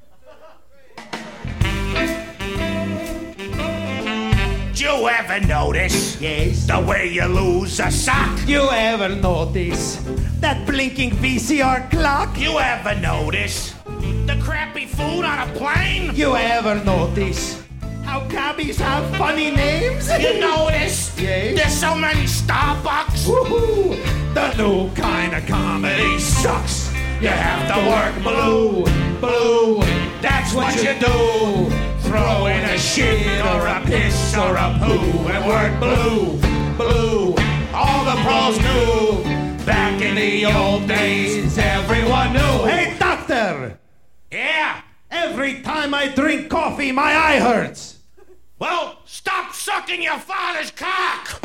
Did you ever notice Yes? the way you lose a sock? You ever notice that blinking V C R clock? You ever notice the crappy food on a plane? You ever notice how cabbies have funny names? You notice Yes. there's so many Starbucks? Woohoo! The new kind of comedy sucks. You have to work blue, blue. That's what you do. Throw in a shit or a piss or a poo and work blue, blue. All the pros knew. Back in the old days, everyone knew. Hey, doctor! Yeah. Every time I drink coffee, my eye hurts. Well, stop sucking your father's cock.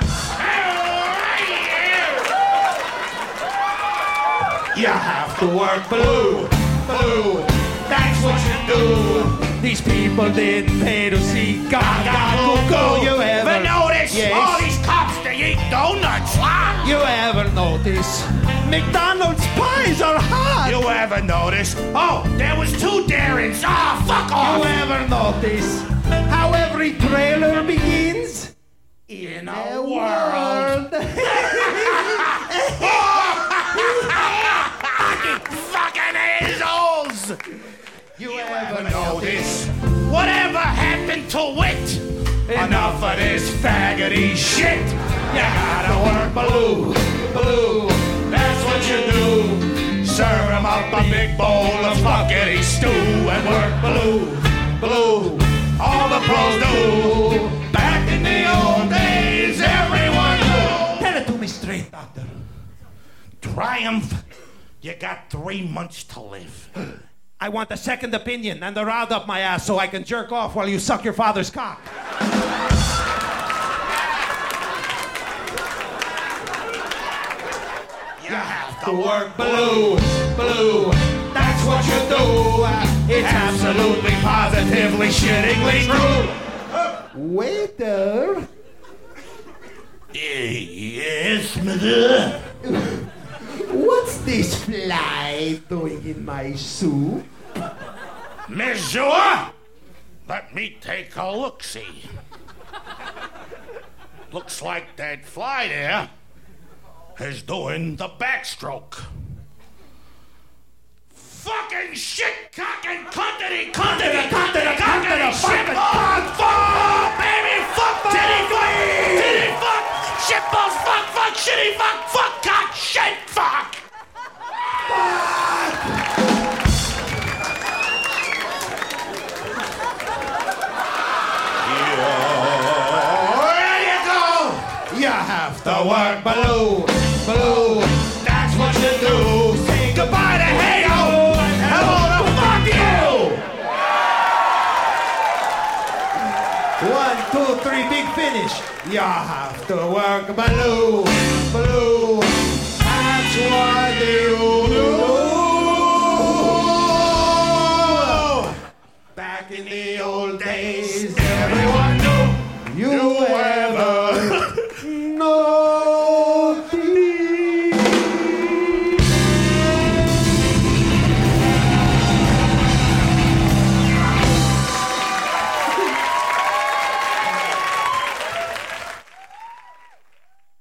You have to work blue, blue. That's what you do. These people didn't pay to see Gaga go go. You ever Ever notice Yes. all these cops, they eat donuts, huh? You ever notice McDonald's pies are hot? You ever notice? Oh, there was two Darrens. Ah, fuck You off. ever notice how every trailer begins? In a world. Fucking assholes. You Ever ever notice? Whatever happened to wit? Enough of this faggoty shit. You gotta work blue, blue. That's what you do. Serve 'em up a big bowl of fuckity stew and work blue, blue. All the pros do. Back in the old days, everyone knew. Tell it to me straight, doctor. Triumph. You got three months to live. I want a second opinion and a round up my ass so I can jerk off while you suck your father's cock. You have To work blue, blue. That's what you do. It's absolutely, positively, shittingly true. Waiter. Yes, mother. What's this fly doing in my soup? Monsieur, let me take a look-see. Looks like that fly there is doing the backstroke. Fucking shit, cock and cuntity, cuntity, cuntity, cuntity, shit, fuck, fuck, baby, fuck, titty, fuck, titty, fuck, shit, balls, fuck, fuck, shitty, fuck, fuck, cock, shit, fuck. There you go. You have to work, Baloo, Baloo. That's what you do. Say goodbye to Hey-O. Hello to fuck you. One, two, three, big finish. You have to work, Baloo, Baloo. That's what you do. Back in the old days, everyone knew you